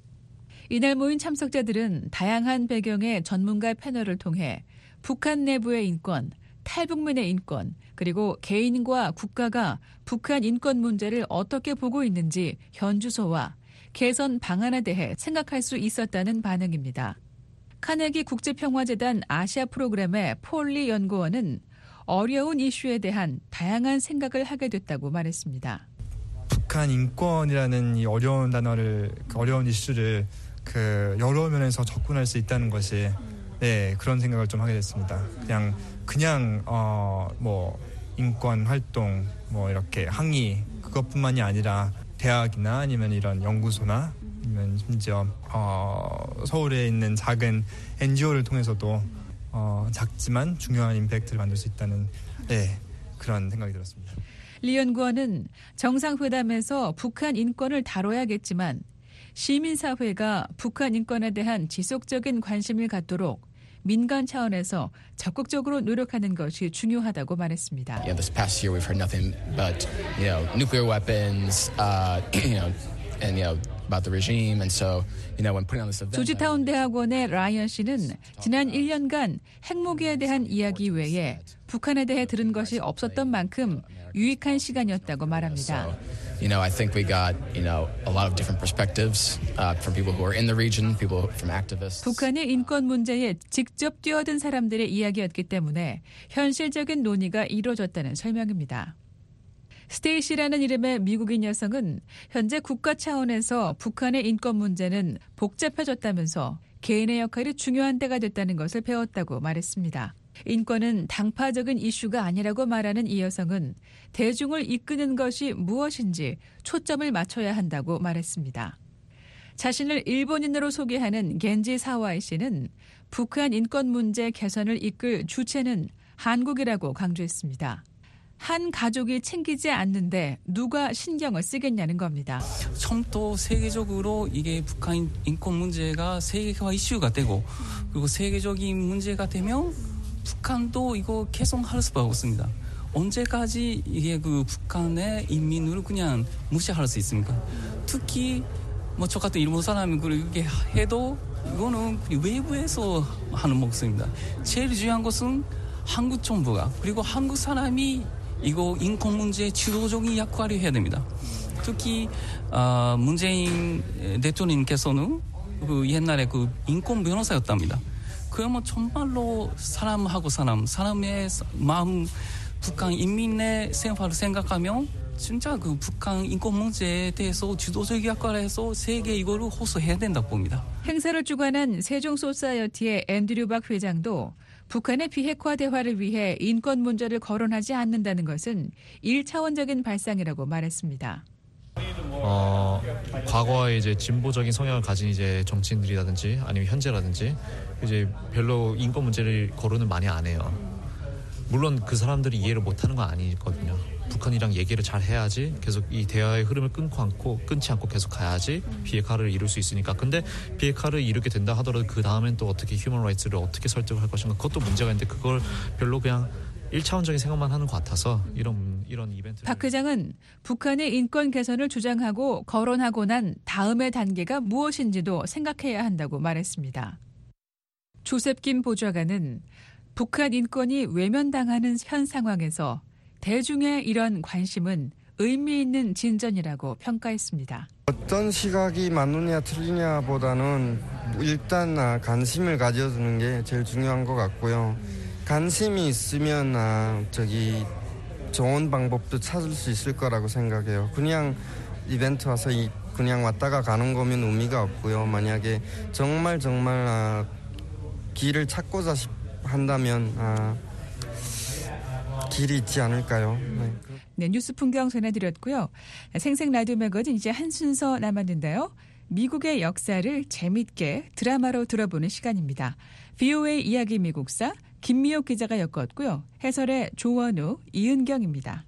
이날 모인 참석자들은 다양한 배경의 전문가 패널을 통해 북한 내부의 인권, 탈북민의 인권, 그리고 개인과 국가가 북한 인권 문제를 어떻게 보고 있는지 현주소와 개선 방안에 대해 생각할 수 있었다는 반응입니다. 카네기 국제평화재단 아시아 프로그램의 폴리 연구원은 어려운 이슈에 대한 다양한 생각을 하게 됐다고 말했습니다. 북한 인권이라는 이 어려운 단어를, 어려운 이슈를 여러 면에서 접근할 수 있다는 것이 그런 생각을 좀 하게 됐습니다. 그냥 인권 활동, 이렇게 항의 그것뿐만이 아니라 대학이나 아니면 이런 연구소나 아니면 심지어 서울에 있는 작은 NGO를 통해서도 작지만 중요한 임팩트를 만들 수 있다는 그런 생각이 들었습니다. 리 연구원은 정상회담에서 북한 인권을 다뤄야겠지만 시민사회가 북한 인권에 대한 지속적인 관심을 갖도록 민간 차원에서 적극적으로 노력하는 것이 중요하다고 말했습니다. This past year we've heard nothing but, nuclear weapons, and about the regime, and so, when putting on this event. 조지타운 대학원의 라이언 씨는 지난 1년간 핵무기에 대한 이야기 외에 북한에 대해 들은 것이 없었던 만큼 유익한 시간이었다고 말합니다. I think we got, a lot of different perspectives from people who are in the region, people from activists. 북한의 인권 문제에 직접 뛰어든 사람들의 이야기였기 때문에 현실적인 논의가 이루어졌다는 설명입니다. 스테이시라는 이름의 미국인 여성은 현재 국가 차원에서 북한의 인권 문제는 복잡해졌다면서 개인의 역할이 중요한 때가 됐다는 것을 배웠다고 말했습니다. 인권은 당파적인 이슈가 아니라고 말하는 이 여성은 대중을 이끄는 것이 무엇인지 초점을 맞춰야 한다고 말했습니다. 자신을 일본인으로 소개하는 겐지 사와이 씨는 북한 인권 문제 개선을 이끌 주체는 한국이라고 강조했습니다. 한 가족이 챙기지 않는데 누가 신경을 쓰겠냐는 겁니다. 처음부터 세계적으로 이게 북한 인권 문제가 세계화 이슈가 되고 그리고 세계적인 문제가 되면 북한도 이거 개선할 수밖에 없습니다. 언제까지 이게 그 북한의 인민을 그냥 무시할 수 있습니까? 특히 저 같은 일본 사람이 그렇게 해도 이거는 외부에서 하는 목소리입니다. 제일 중요한 것은 한국 정부가 그리고 한국 사람이 이거 인권 문제의 주도적인 역할을 해야 됩니다. 특히 문재인 대통령님께서는 그 옛날에 그 인권 변호사였답니다. 그러면 정말로 사람하고 사람의 마음, 북한 인민의 생활을 생각하면 진짜 그 북한 인권 문제에 대해서 주도적 역할을 해서 세계 이거를 호소해야 된다고 봅니다. 행사를 주관한 세종소사이어티의 앤드류 박 회장도 북한의 비핵화 대화를 위해 인권 문제를 거론하지 않는다는 것은 1차원적인 발상이라고 말했습니다. 과거에 이제 진보적인 성향을 가진 이제 정치인들이라든지 아니면 현재라든지 이제 별로 인권 문제를 거론을 많이 안 해요. 물론 그 사람들이 이해를 못하는 건 아니거든요. 북한이랑 얘기를 잘 해야지 계속 이 대화의 흐름을 끊지 않고 계속 가야지 비핵화를 이룰 수 있으니까. 근데 비핵화를 이루게 된다 하더라도 그 다음엔 또 어떻게 휴먼 라이츠를 어떻게 설득을 할 것인가, 그것도 문제가 있는데 그걸 별로 그냥 1차원적인 생각만 하는 것 같아서 이런 이벤트. 박 회장은 북한의 인권 개선을 주장하고 거론하고 난 다음의 단계가 무엇인지도 생각해야 한다고 말했습니다. 조셉 김 보좌관은 북한 인권이 외면당하는 현 상황에서 대중의 이런 관심은 의미 있는 진전이라고 평가했습니다. 어떤 시각이 맞느냐 틀리냐보다는 일단 관심을 가져주는 게 제일 중요한 것 같고요. 관심이 있으면 좋은 방법도 찾을 수 있을 거라고 생각해요. 그냥 이벤트 와서 그냥 왔다가 가는 거면 의미가 없고요. 만약에 정말 길을 찾고자 한다면 길이 있지 않을까요? 네, 뉴스 풍경 전해드렸고요. 생생 라디오 매거진 이제 한 순서 남았는데요. 미국의 역사를 재밌게 드라마로 들어보는 시간입니다. VOA 이야기 미국사 김미옥 기자가 엮었고요. 해설의 조원우, 이은경입니다.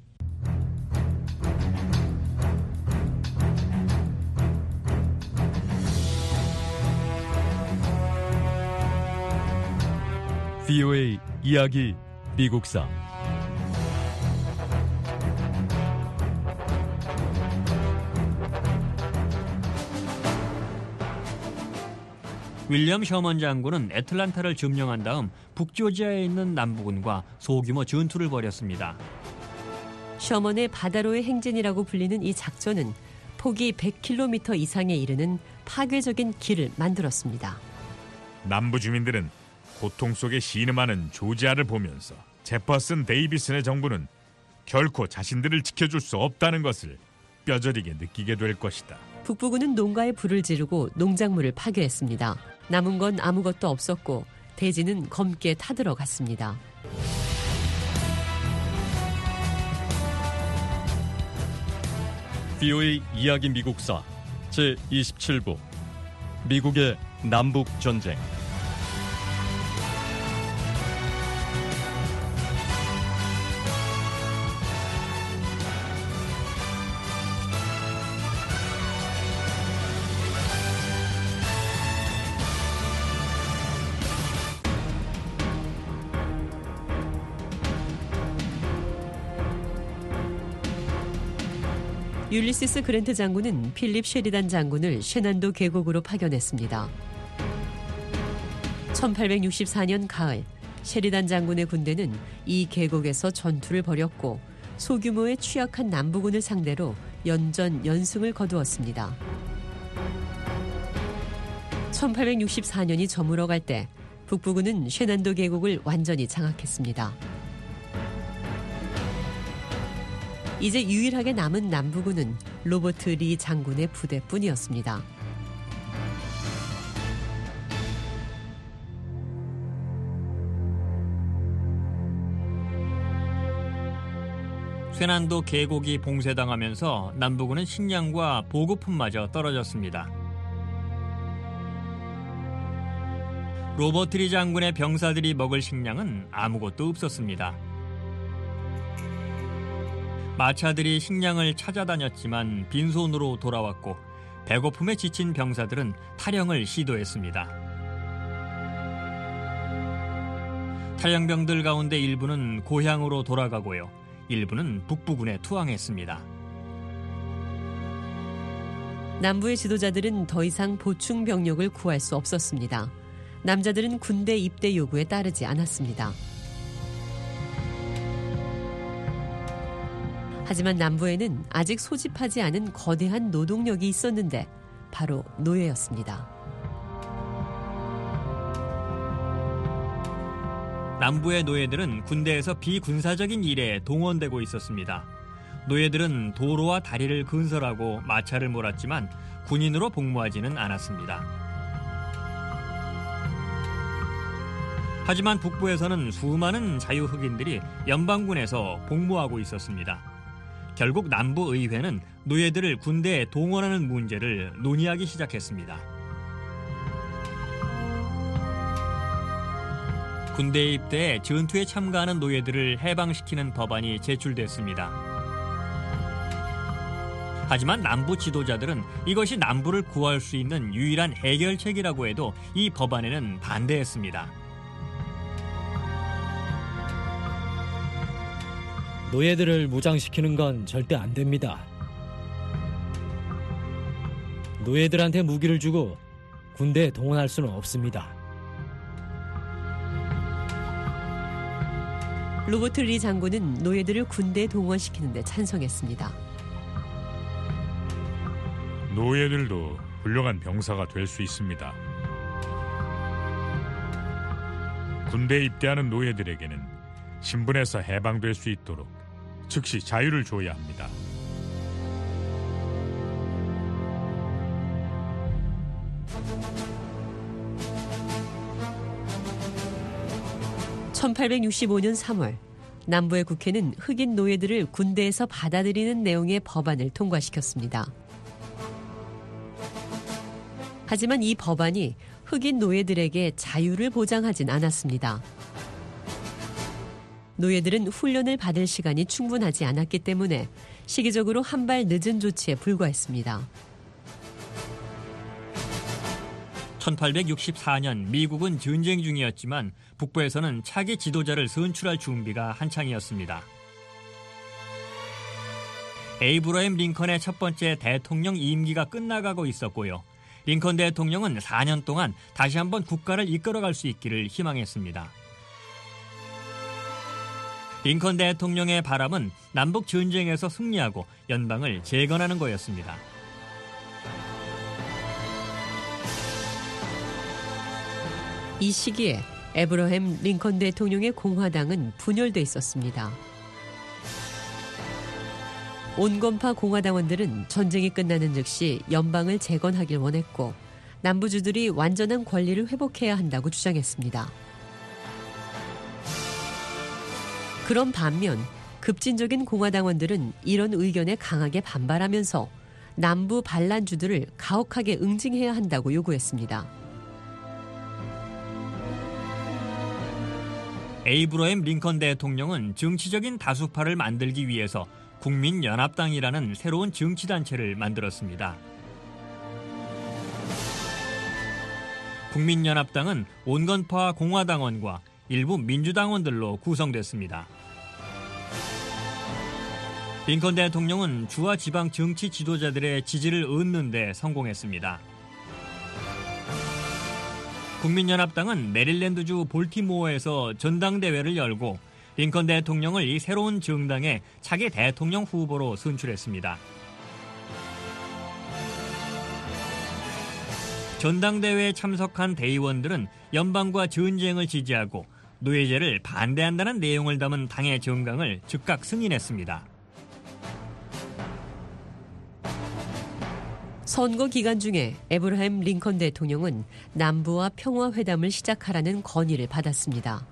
VOA 이야기 미국사. 윌리엄 셔먼 장군은 애틀란타를 점령한 다음 북조지아에 있는 남부군과 소규모 전투를 벌였습니다. 셔먼의 바다로의 행진이라고 불리는 이 작전은 폭이 100km 이상에 이르는 파괴적인 길을 만들었습니다. 남부 주민들은 고통 속에 신음하는 조지아를 보면서 제퍼슨 데이비슨의 정부는 결코 자신들을 지켜줄 수 없다는 것을 뼈저리게 느끼게 될 것이다. 북부군은 농가에 불을 지르고 농작물을 파괴했습니다. 남은 건 아무것도 없었고 대지는 검게 타들어갔습니다. VOA 이야기 미국사 제27부 미국의 남북전쟁. 율리시스 그랜트 장군은 필립 셰리단 장군을 셰난도 계곡으로 파견했습니다. 1864년 가을 셰리단 장군의 군대는 이 계곡에서 전투를 벌였고 소규모의 취약한 남부군을 상대로 연전 연승을 거두었습니다. 1864년이 저물어갈 때 북부군은 셰난도 계곡을 완전히 장악했습니다. 이제 유일하게 남은 남부군은 로버트 리 장군의 부대뿐이었습니다. 셰난도 계곡이 봉쇄당하면서 남부군은 식량과 보급품마저 떨어졌습니다. 로버트 리 장군의 병사들이 먹을 식량은 아무것도 없었습니다. 마차들이 식량을 찾아다녔지만 빈손으로 돌아왔고 배고픔에 지친 병사들은 탈영을 시도했습니다. 탈영병들 가운데 일부는 고향으로 돌아가고요. 일부는 북부군에 투항했습니다. 남부의 지도자들은 더 이상 보충 병력을 구할 수 없었습니다. 남자들은 군대 입대 요구에 따르지 않았습니다. 하지만 남부에는 아직 소집하지 않은 거대한 노동력이 있었는데 바로 노예였습니다. 남부의 노예들은 군대에서 비군사적인 일에 동원되고 있었습니다. 노예들은 도로와 다리를 건설하고 마차를 몰았지만 군인으로 복무하지는 않았습니다. 하지만 북부에서는 수많은 자유흑인들이 연방군에서 복무하고 있었습니다. 결국 남부의회는 노예들을 군대에 동원하는 문제를 논의하기 시작했습니다. 군대에 입대해 전투에 참가하는 노예들을 해방시키는 법안이 제출됐습니다. 하지만 남부 지도자들은 이것이 남부를 구할 수 있는 유일한 해결책이라고 해도 이 법안에는 반대했습니다. 노예들을 무장시키는 건 절대 안 됩니다. 노예들한테 무기를 주고 군대에 동원할 수는 없습니다. 로버트 리 장군은 노예들을 군대에 동원시키는 데 찬성했습니다. 노예들도 훌륭한 병사가 될 수 있습니다. 군대에 입대하는 노예들에게는 신분에서 해방될 수 있도록 즉시 자유를 줘야 합니다. (1865년 3월) 남부의 국회는 흑인 노예들을 군대에서 받아들이는 내용의 법안을 통과시켰습니다. 하지만 이 법안이 흑인 노예들에게 자유를 보장하진 않았습니다. 노예들은 훈련을 받을 시간이 충분하지 않았기 때문에 시기적으로 한 발 늦은 조치에 불과했습니다. 1864년 미국은 전쟁 중이었지만 북부에서는 차기 지도자를 선출할 준비가 한창이었습니다. 에이브러햄 링컨의 첫 번째 대통령 임기가 끝나가고 있었고요. 링컨 대통령은 4년 동안 다시 한번 국가를 이끌어갈 수 있기를 희망했습니다. 링컨 대통령의 바람은 남북 전쟁에서 승리하고 연방을 재건하는 거였습니다. 이 시기에 에브러햄 링컨 대통령의 공화당은 분열돼 있었습니다. 온건파 공화당원들은 전쟁이 끝나는 즉시 연방을 재건하길 원했고 남부주들이 완전한 권리를 회복해야 한다고 주장했습니다. 그런 반면 급진적인 공화당원들은 이런 의견에 강하게 반발하면서 남부 반란주들을 가혹하게 응징해야 한다고 요구했습니다. 에이브러햄 링컨 대통령은 정치적인 다수파를 만들기 위해서 국민연합당이라는 새로운 정치단체를 만들었습니다. 국민연합당은 온건파 공화당원과 일부 민주당원들로 구성됐습니다. 링컨 대통령은 주와 지방 정치 지도자들의 지지를 얻는 데 성공했습니다. 국민연합당은 메릴랜드주 볼티모어에서 전당대회를 열고 링컨 대통령을 이 새로운 정당의 차기 대통령 후보로 선출했습니다. 전당대회에 참석한 대의원들은 연방과 전쟁을 지지하고 노예제를 반대한다는 내용을 담은 당의 정강을 즉각 승인했습니다. 선거 기간 중에 에브라임 링컨 대통령은 남부와 평화회담을 시작하라는 건의를 받았습니다.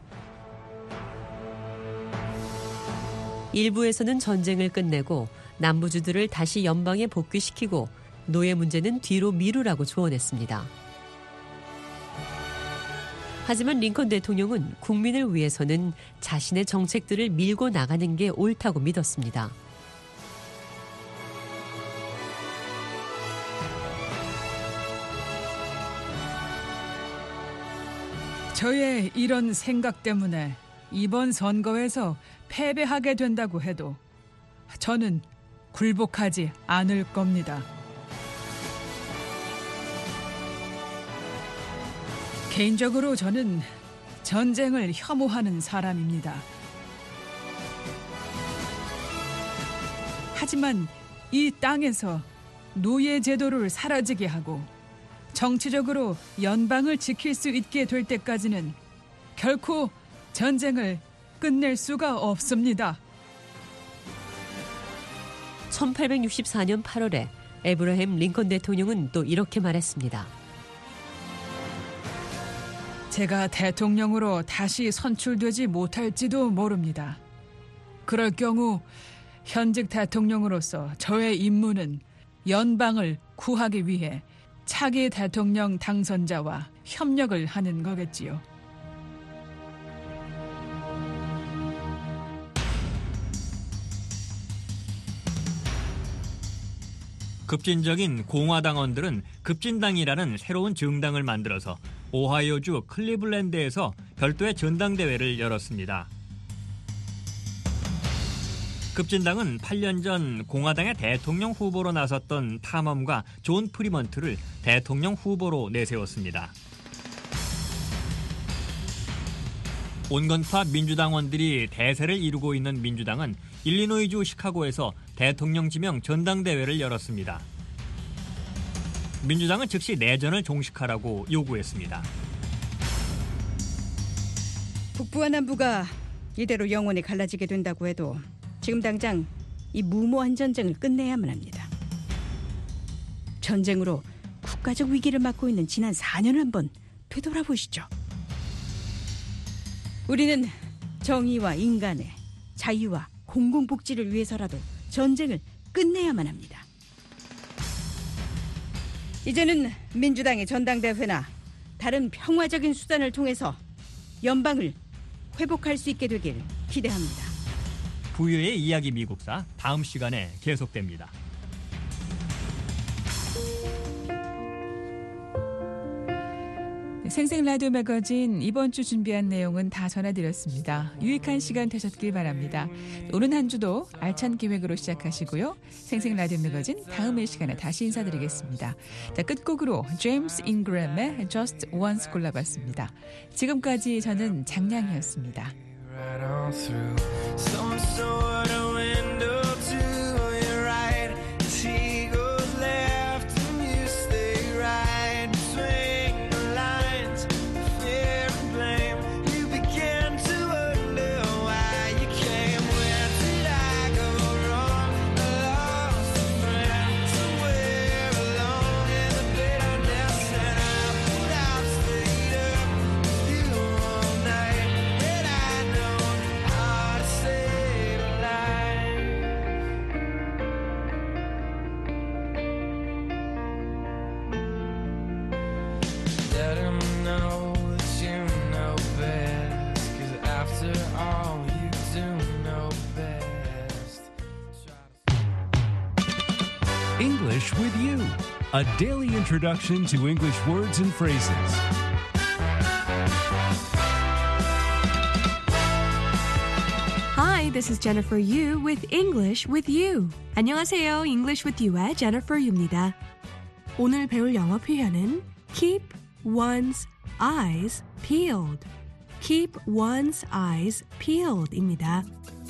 일부에서는 전쟁을 끝내고 남부주들을 다시 연방에 복귀시키고 노예 문제는 뒤로 미루라고 조언했습니다. 하지만 링컨 대통령은 국민을 위해서는 자신의 정책들을 밀고 나가는 게 옳다고 믿었습니다. 저의 이런 생각 때문에 이번 선거에서 패배하게 된다고 해도 저는 굴복하지 않을 겁니다. 개인적으로 저는 전쟁을 혐오하는 사람입니다. 하지만 이 땅에서 노예 제도를 사라지게 하고 정치적으로 연방을 지킬 수 있게 될 때까지는 결코 전쟁을 끝낼 수가 없습니다. 1864년 8월에 에브라임 링컨 대통령은 또 이렇게 말했습니다. 제가 대통령으로 다시 선출되지 못할지도 모릅니다. 그럴 경우 현직 대통령으로서 저의 임무는 연방을 구하기 위해 차기 대통령 당선자와 협력을 하는 거겠지요. 급진적인 공화당원들은 급진당이라는 새로운 정당을 만들어서 오하이오주 클리블랜드에서 별도의 전당대회를 열었습니다. 급진당은 8년 전 공화당의 대통령 후보로 나섰던 탐험가 존 프리먼트를 대통령 후보로 내세웠습니다. 온건파 민주당원들이 대세를 이루고 있는 민주당은 일리노이주 시카고에서 대통령 지명 전당대회를 열었습니다. 민주당은 즉시 내전을 종식하라고 요구했습니다. 북부와 남부가 이대로 영원히 갈라지게 된다고 해도 지금 당장 이 무모한 전쟁을 끝내야만 합니다. 전쟁으로 국가적 위기를 맞고 있는 지난 4년을 한번 되돌아보시죠. 우리는 정의와 인간의 자유와 공공복지를 위해서라도 전쟁을 끝내야만 합니다. 이제는 민주당의 전당대회나 다른 평화적인 수단을 통해서 연방을 회복할 수 있게 되길 기대합니다. 부유의 이야기 미국사 다음 시간에 계속됩니다. 생생 라디오 매거진 이번 주 준비한 내용은 다 전해드렸습니다. 유익한 시간 되셨길 바랍니다. 오는 한 주도 알찬 기획으로 시작하시고요. 생생 라디오 매거진 다음 시간에 다시 인사드리겠습니다. 자, 끝곡으로 제임스 잉그램의 Just Once 골라봤습니다. 지금까지 저는 장량이었습니다. English with you, a daily introduction to English words and phrases. Hi, Hi, this is Jennifer Yu with English with You. 안녕하세요. English with You의 Jennifer Yu입니다. 오늘 배울 영어 표현은 keep one's eyes peeled. keep one's eyes peeled입니다.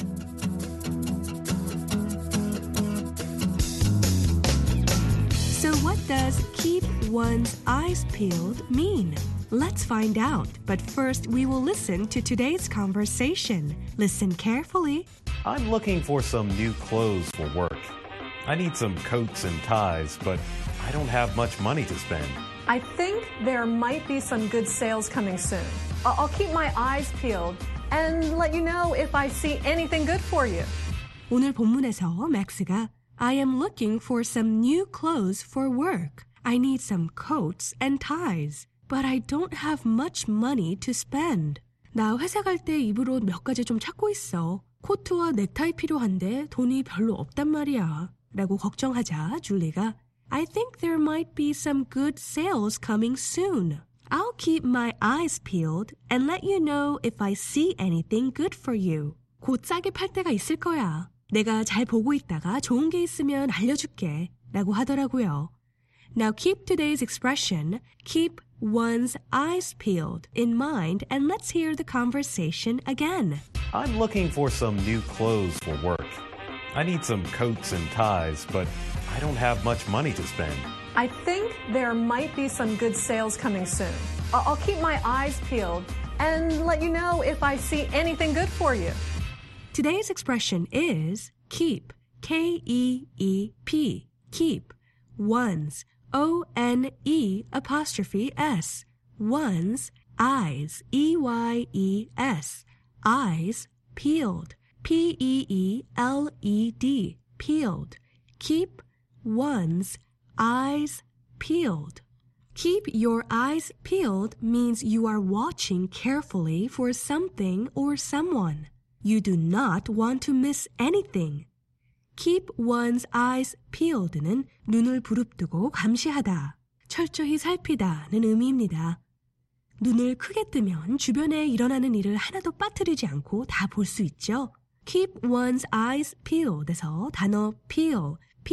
So what does keep one's eyes peeled mean? Let's find out. But first, we will listen to today's conversation. Listen carefully. I'm looking for some new clothes for work. I need some coats and ties, but I don't have much money to spend. I think there might be some good sales coming soon. I'll keep my eyes peeled and let you know if I see anything good for you. 오늘 본문에서 맥스가 I am looking for some new clothes for work. I need some coats and ties, but I don't have much money to spend. 나 회사 갈 때 입을 옷 몇 가지 좀 찾고 있어. 코트와 넥타이 필요한데 돈이 별로 없단 말이야. 라고 걱정하자 줄리가 I think there might be some good sales coming soon. I'll keep my eyes peeled and let you know if I see anything good for you. 곧 싸게 팔 때가 있을 거야. 내가 잘 보고 있다가 좋은 게 있으면 알려줄게. 라고 하더라고요. Now keep today's expression, keep one's eyes peeled in mind, and let's hear the conversation again. I'm looking for some new clothes for work. I need some coats and ties, but I don't have much money to spend. I think there might be some good sales coming soon. I'll keep my eyes peeled and let you know if I see anything good for you. Today's expression is keep, K-E-E-P, keep, one's, O-N-E'-S, one's, eyes, E-Y-E-S, eyes, peeled, P-E-E-L-E-D, peeled. Keep one's eyes peeled. Keep your eyes peeled means you are watching carefully for something or someone. You do not want to miss anything. Keep one's eyes peeled는 눈을 부릅뜨고 감시하다, 철저히 살피다는 의미입니다. 눈을 크게 뜨면 주변에 일어나는 일을 하나도 빠뜨리지 않고 다 볼 수 있죠. Keep one's eyes peeled에서 단어 peel,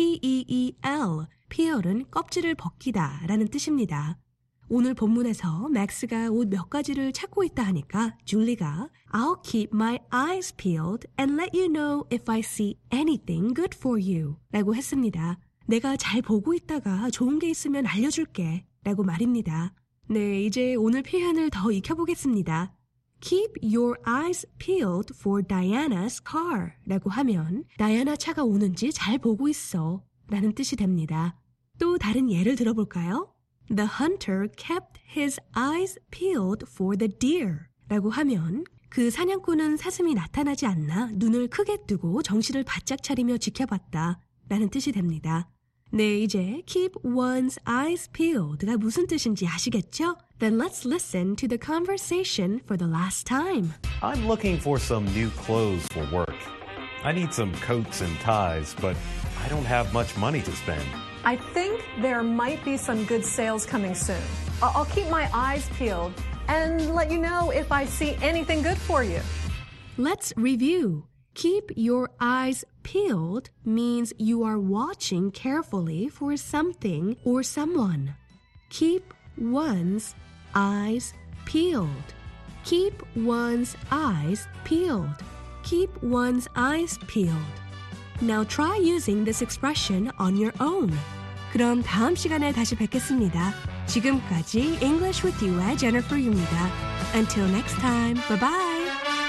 P-E-E-L, peel은 껍질을 벗기다 라는 뜻입니다. 오늘 본문에서 맥스가 옷 몇 가지를 찾고 있다 하니까 줄리가 I'll keep my eyes peeled and let you know if I see anything good for you 라고 했습니다. 내가 잘 보고 있다가 좋은 게 있으면 알려줄게 라고 말입니다. 네, 이제 오늘 표현을 더 익혀보겠습니다. Keep your eyes peeled for Diana's car 라고 하면 다이아나 차가 오는지 잘 보고 있어 라는 뜻이 됩니다. 또 다른 예를 들어볼까요? The hunter kept his eyes peeled for the deer 라고 하면 그 사냥꾼은 사슴이 나타나지 않나 눈을 크게 뜨고 정신을 바짝 차리며 지켜봤다 라는 뜻이 됩니다. 네, 이제 keep one's eyes peeled가 무슨 뜻인지 아시겠죠? Then let's listen to the conversation for the last time. I'm looking for some new clothes for work. I need some coats and ties, but I don't have much money to spend. I think there might be some good sales coming soon. I'll keep my eyes peeled and let you know if I see anything good for you. Let's review. Keep your eyes peeled means you are watching carefully for something or someone. Keep one's eyes peeled. Keep one's eyes peeled. Keep one's eyes peeled. Now try using this expression on your own. 그럼 다음 시간에 다시 뵙겠습니다. 지금까지 English with You의 Jennifer Yu입니다. Until next time, bye bye.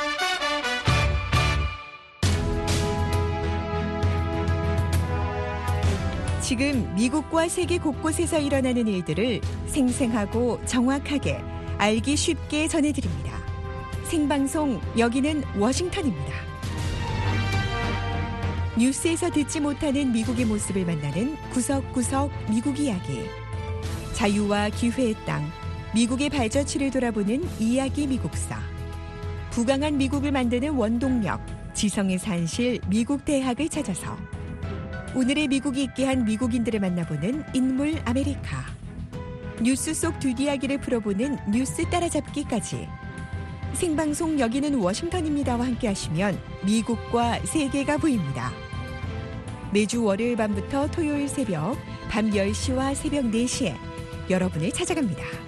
지금 미국과 세계 곳곳에서 일어나는 일들을 생생하고 정확하게 알기 쉽게 전해드립니다. 생방송 여기는 워싱턴입니다. 뉴스에서 듣지 못하는 미국의 모습을 만나는 구석구석 미국 이야기. 자유와 기회의 땅, 미국의 발자취를 돌아보는 이야기 미국사. 부강한 미국을 만드는 원동력, 지성의 산실 미국 대학을 찾아서 오늘의 미국이 있게 한 미국인들을 만나보는 인물 아메리카. 뉴스 속 뒷이야기를 풀어보는 뉴스 따라잡기까지 생방송 여기는 워싱턴입니다와 함께 하시면 미국과 세계가 보입니다. 매주 월요일 밤부터 토요일 새벽 밤 10시와 새벽 4시에 여러분을 찾아갑니다.